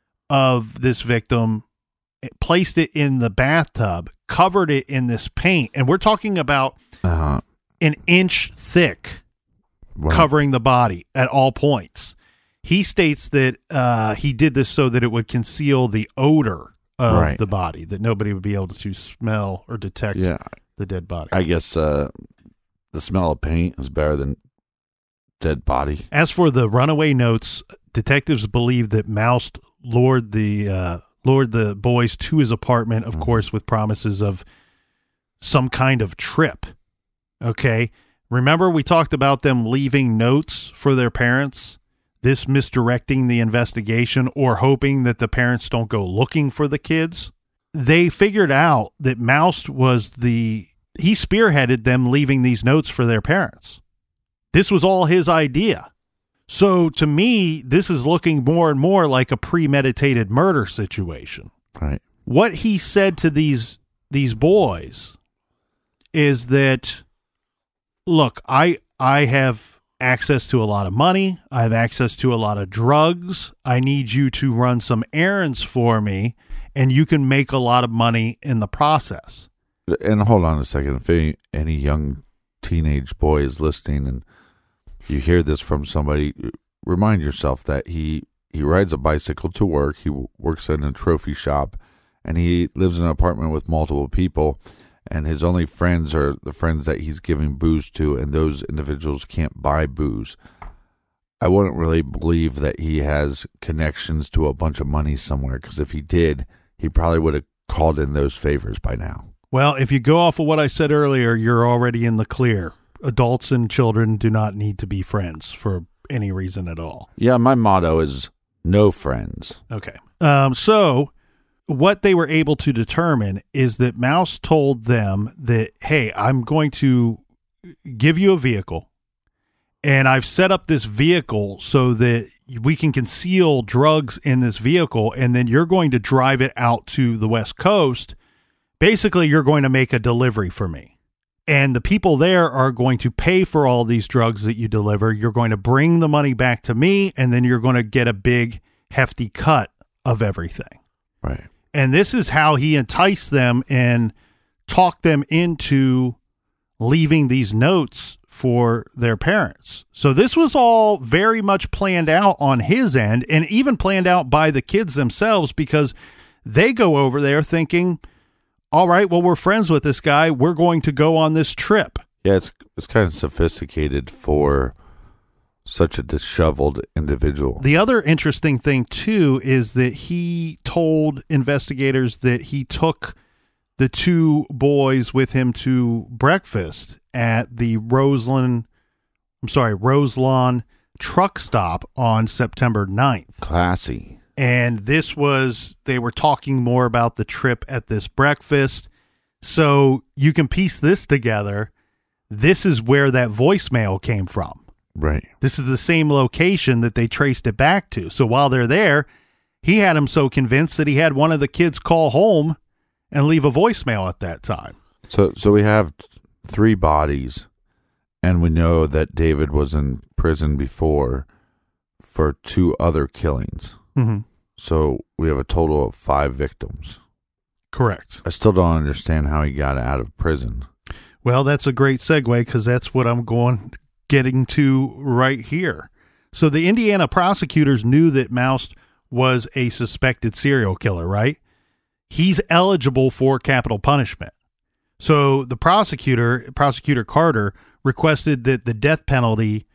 of this victim, placed it in the bathtub, covered it in this paint, and we're talking about Uh-huh. an inch thick Wow. covering the body at all points. He states that uh, he did this so that it would conceal the odor of Right. the body, that nobody would be able to smell or detect Yeah. the dead body. I guess uh, the smell of paint is better than dead body. As for the runaway notes, detectives believe that Moust lured the uh, lured the boys to his apartment, of Mhm. course, with promises of some kind of trip. Okay, remember we talked about them leaving notes for their parents, this misdirecting the investigation or hoping that the parents don't go looking for the kids. They figured out that Moust was the he spearheaded them leaving these notes for their parents. This was all his idea. So to me, this is looking more and more like a premeditated murder situation. Right. What he said to these these boys is that, look, I I have access to a lot of money. I have access to a lot of drugs. I need you to run some errands for me, and you can make a lot of money in the process. And hold on a second. If any, any young teenage boy is listening and you hear this from somebody, remind yourself that he, he rides a bicycle to work. He works in a trophy shop, and he lives in an apartment with multiple people, and his only friends are the friends that he's giving booze to, and those individuals can't buy booze. I wouldn't really believe that he has connections to a bunch of money somewhere, because if he did, he probably would have called in those favors by now. Well, if you go off of what I said earlier, you're already in the clear. Adults and children do not need to be friends for any reason at all. Yeah, my motto is no friends. Okay. Um, so what they were able to determine is that Mouse told them that, hey, I'm going to give you a vehicle, and I've set up this vehicle so that we can conceal drugs in this vehicle, and then you're going to drive it out to the West Coast. Basically, you're going to make a delivery for me. And the people there are going to pay for all these drugs that you deliver. You're going to bring the money back to me, and then you're going to get a big, hefty cut of everything. Right. And this is how he enticed them and talked them into leaving these notes for their parents. So this was all very much planned out on his end, and even planned out by the kids themselves, because they go over there thinking, all right, well, we're friends with this guy. We're going to go on this trip. Yeah, it's it's kind of sophisticated for such a disheveled individual. The other interesting thing, too, is that he told investigators that he took the two boys with him to breakfast at the Roseland, I'm sorry, Roselawn truck stop on September ninth. Classy. And this was, they were talking more about the trip at this breakfast. So you can piece this together. This is where that voicemail came from. Right. This is the same location that they traced it back to. So while they're there, he had him so convinced that he had one of the kids call home and leave a voicemail at that time. So so we have three bodies, and we know that David was in prison before for two other killings. Mm-hmm. So we have a total of five victims. Correct. I still don't understand how he got out of prison. Well, that's a great segue because that's what I'm going getting to right here. So the Indiana prosecutors knew that Moust was a suspected serial killer, right? He's eligible for capital punishment. So the prosecutor, Prosecutor Carter, requested that the death penalty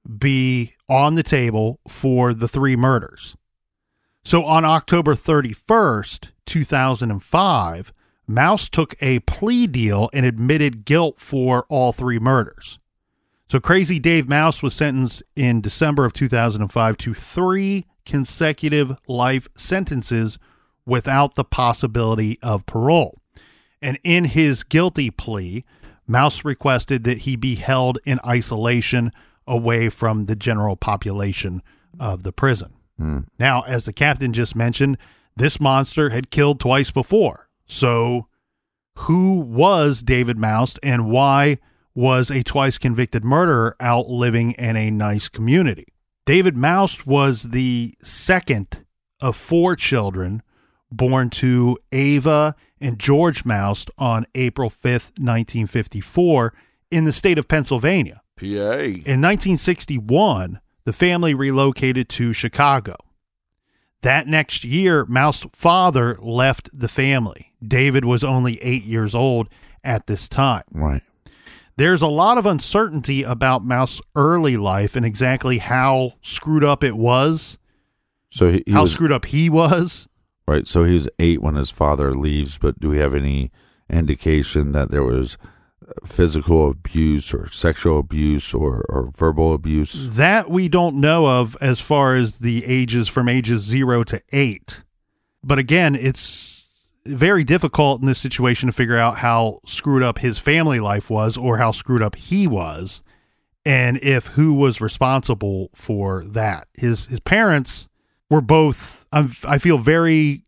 be on the table for the three murders. So on October thirty-first, two thousand five, Moust took a plea deal and admitted guilt for all three murders. So Crazy Dave Moust was sentenced in December of two thousand five to three consecutive life sentences without the possibility of parole. And in his guilty plea, Moust requested that he be held in isolation away from the general population of the prison. Mm. Now, as the captain just mentioned, this monster had killed twice before. So who was David Moust, and why was a twice convicted murderer out living in a nice community? David Moust was the second of four children born to Ava and George Moust on April fifth, nineteen fifty-four in the state of Pennsylvania. P A. In nineteen sixty-one, the family relocated to Chicago. That next year, Moust's father left the family. David was only eight years old at this time. Right. There's a lot of uncertainty about Moust's early life and exactly how screwed up it was, So he, he how was, screwed up he was. right. So he was eight when his father leaves, but do we have any indication that there was physical abuse or sexual abuse or, or verbal abuse? That we don't know of as far as the ages from ages zero to eight. But again, it's very difficult in this situation to figure out how screwed up his family life was or how screwed up he was, and if who was responsible for that. His his parents were both, I'm, I feel very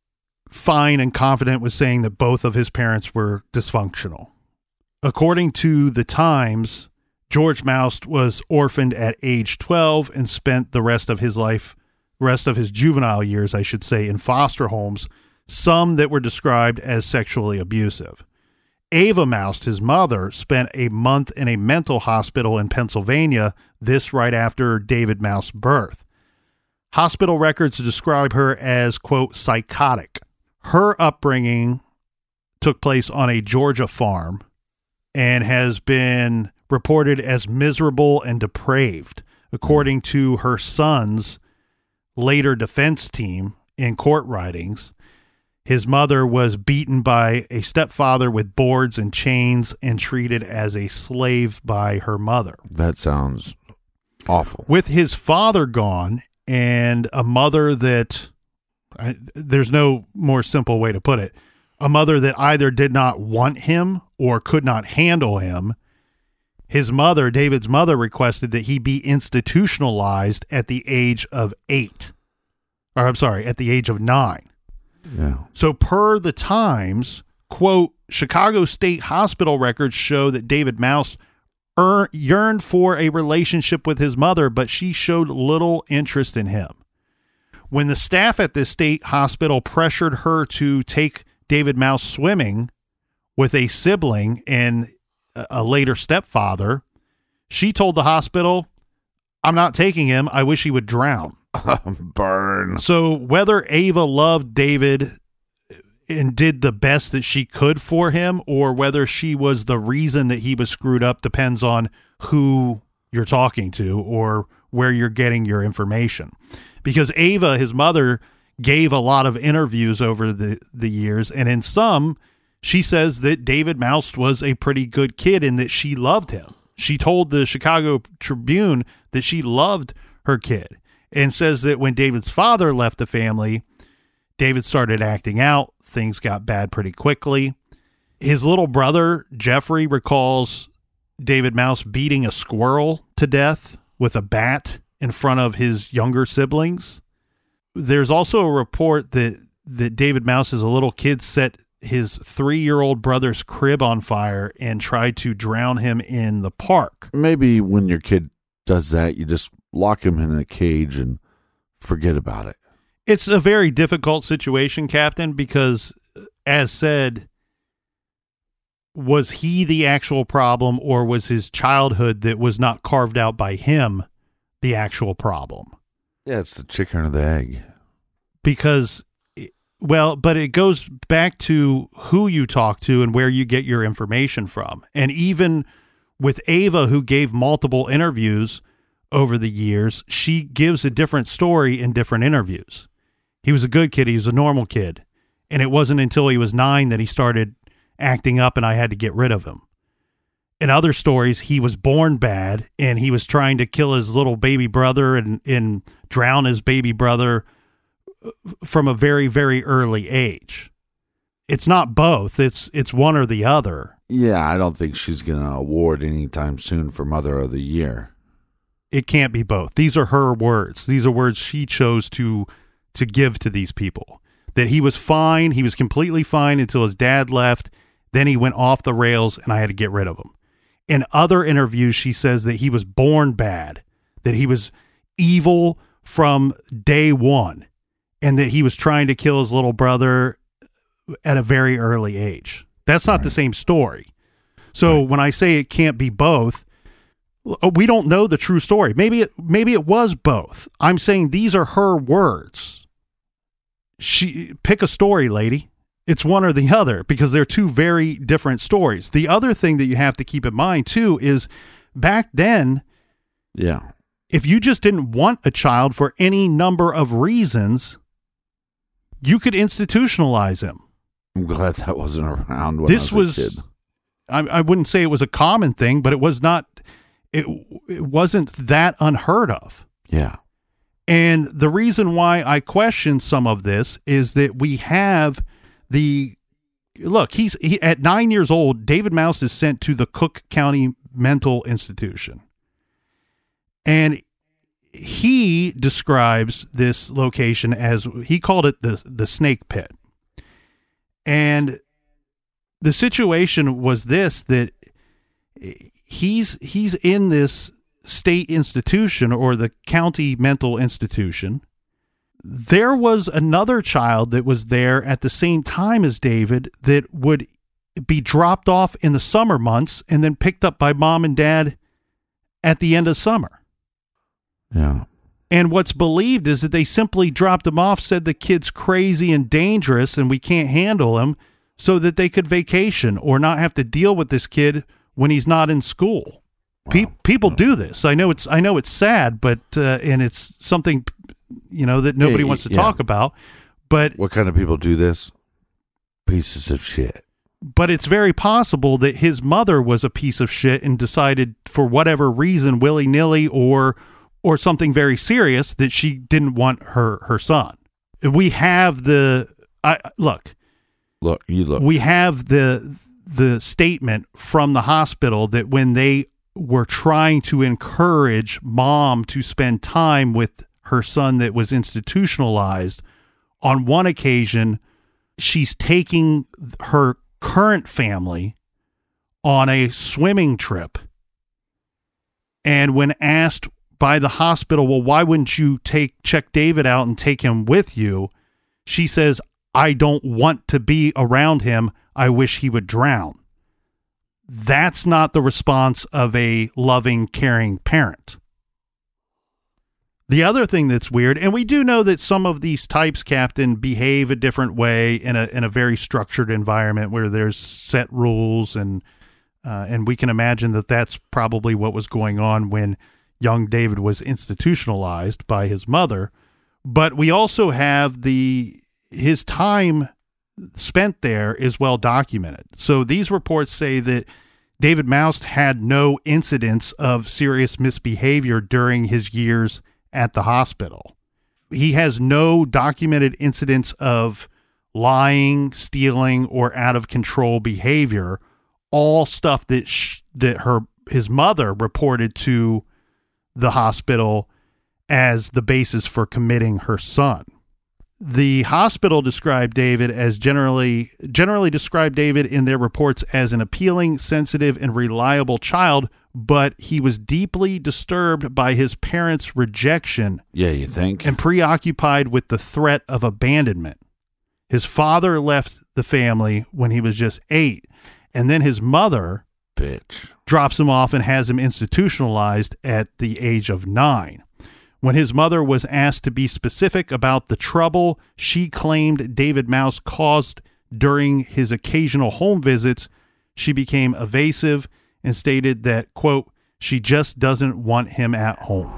fine and confident with saying that both of his parents were dysfunctional. According to the Times, George Moust was orphaned at age twelve and spent the rest of his life, rest of his juvenile years, I should say, in foster homes, some that were described as sexually abusive. Ava Moust, his mother, spent a month in a mental hospital in Pennsylvania, this right after David Moust's birth. Hospital records describe her as, quote, psychotic. Her upbringing took place on a Georgia farm and has been reported as miserable and depraved, according to her son's later defense team in court writings. His mother was beaten by a stepfather with boards and chains and treated as a slave by her mother. That sounds awful. With his father gone and a mother that, I, there's no more simple way to put it, a mother that either did not want him or could not handle him, his mother, David's mother, requested that he be institutionalized at the age of eight. Or I'm sorry, at the age of nine. Yeah. So per the Times, quote, Chicago State Hospital records show that David Moust er- yearned for a relationship with his mother, but she showed little interest in him. When the staff at this state hospital pressured her to take David Moust swimming with a sibling and a later stepfather, she told the hospital, I'm not taking him. I wish he would drown. Burn. So whether Ava loved David and did the best that she could for him, or whether she was the reason that he was screwed up, depends on who you're talking to or where you're getting your information. Because Ava, his mother, gave a lot of interviews over the, the years, and in some, she says that David Moust was a pretty good kid and that she loved him. She told the Chicago Tribune that she loved her kid, and says that when David's father left the family, David started acting out. Things got bad pretty quickly. His little brother, Jeffrey, recalls David Mouse beating a squirrel to death with a bat in front of his younger siblings. There's also a report that, that David Mouse, as a little kid, set his three-year-old brother's crib on fire and tried to drown him in the park. Maybe when your kid does that, you just lock him in a cage and forget about it. It's a very difficult situation, Captain, because, as said, was he the actual problem, or was his childhood that was not carved out by him the actual problem? Yeah, it's the chicken or the egg. Because, well, but it goes back to who you talk to and where you get your information from. And even with Ava, who gave multiple interviews over the years, she gives a different story in different interviews. He was a good kid. He was a normal kid. And it wasn't until he was nine that he started acting up and I had to get rid of him. In other stories, he was born bad and he was trying to kill his little baby brother and, and drown his baby brother from a very, very early age. It's not both. It's it's one or the other. Yeah, I don't think she's going to award anytime soon for Mother of the Year. It can't be both. These are her words. These are words she chose to to give to these people. That he was fine. He was completely fine until his dad left. Then he went off the rails and I had to get rid of him. In other interviews, she says that he was born bad, that he was evil from day one, and that he was trying to kill his little brother at a very early age. That's not right. The same story. So right. When I say it can't be both, we don't know the true story. Maybe it, maybe it was both. I'm saying these are her words. She pick a story, lady. It's one or the other because they're two very different stories. The other thing that you have to keep in mind too is back then, yeah, if you just didn't want a child for any number of reasons, you could institutionalize him. I'm glad that wasn't around when this I was, was a kid. I, I wouldn't say it was a common thing, but it was not. It it wasn't that unheard of. Yeah. And the reason why I question some of this is that we have the look, he's he, at nine years old, David Mouse is sent to the Cook County Mental Institution. And he describes this location as, he called it the the snake pit. And the situation was this, that he's he's in this state institution or the county mental institution. There was another child that was there at the same time as David that would be dropped off in the summer months and then picked up by mom and dad at the end of summer. Yeah. And what's believed is that they simply dropped him off, said the kid's crazy and dangerous and we can't handle him, so that they could vacation or not have to deal with this kid when he's not in school. Wow. Pe- people wow. do this. I know it's I know it's sad, but uh, and it's something, you know, that nobody yeah, wants to yeah. talk about. But what kind of people do this? Pieces of shit. But it's very possible that his mother was a piece of shit and decided, for whatever reason, willy-nilly or or something very serious, that she didn't want her her son. We have the I look. Look, you look. We have the the statement from the hospital that when they were trying to encourage mom to spend time with her son that was institutionalized, on one occasion, she's taking her current family on a swimming trip. And when asked by the hospital, well, why wouldn't you take check David out and take him with you? She says, I don't want to be around him. I wish he would drown. That's not the response of a loving, caring parent. The other thing that's weird, and we do know that some of these types, Captain, behave a different way in a in a very structured environment where there's set rules, and uh, and we can imagine that that's probably what was going on when young David was institutionalized by his mother. But we also have the his time spent there is well documented. So these reports say that David Mouse had no incidents of serious misbehavior during his years at the hospital. He has no documented incidents of lying, stealing, or out of control behavior, all stuff that sh- that her his mother reported to the hospital as the basis for committing her son. The hospital described David as generally generally described David in their reports as an appealing, sensitive, and reliable child, but he was deeply disturbed by his parents' rejection. Yeah, you think? And preoccupied with the threat of abandonment. His father left the family when he was just eight, and then his mother Bitch. drops him off and has him institutionalized at the age of nine. When his mother was asked to be specific about the trouble she claimed David Mouse caused during his occasional home visits, she became evasive and stated that, quote, she just doesn't want him at home.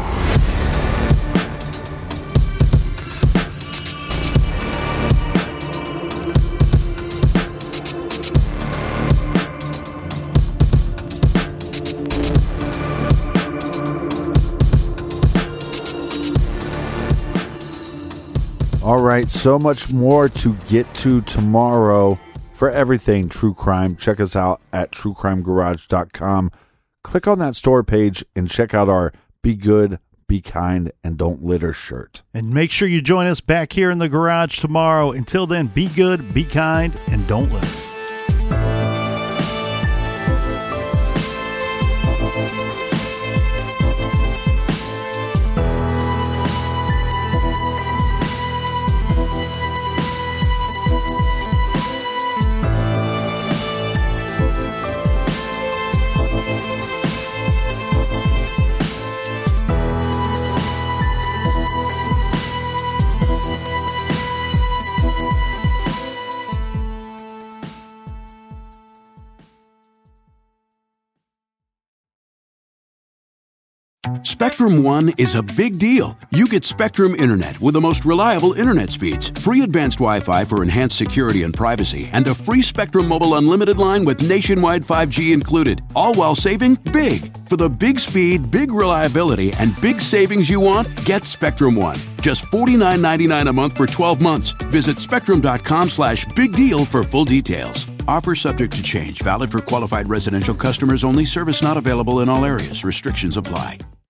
All right, so much more to get to tomorrow. For everything true crime, check us out at true crime garage dot com. Click on that store page and check out our Be Good, Be Kind, and Don't Litter shirt. And make sure you join us back here in the garage tomorrow. Until then, be good, be kind, and don't litter. Spectrum One is a big deal. You get Spectrum Internet with the most reliable internet speeds, free advanced Wi-Fi for enhanced security and privacy, and a free Spectrum Mobile Unlimited line with nationwide five G included, all while saving big. For the big speed, big reliability, and big savings you want, get Spectrum One. Just forty-nine ninety-nine a month for twelve months. Visit spectrum.com slash big deal for full details. Offer subject to change. Valid for qualified residential customers only. Service not available in all areas. Restrictions apply.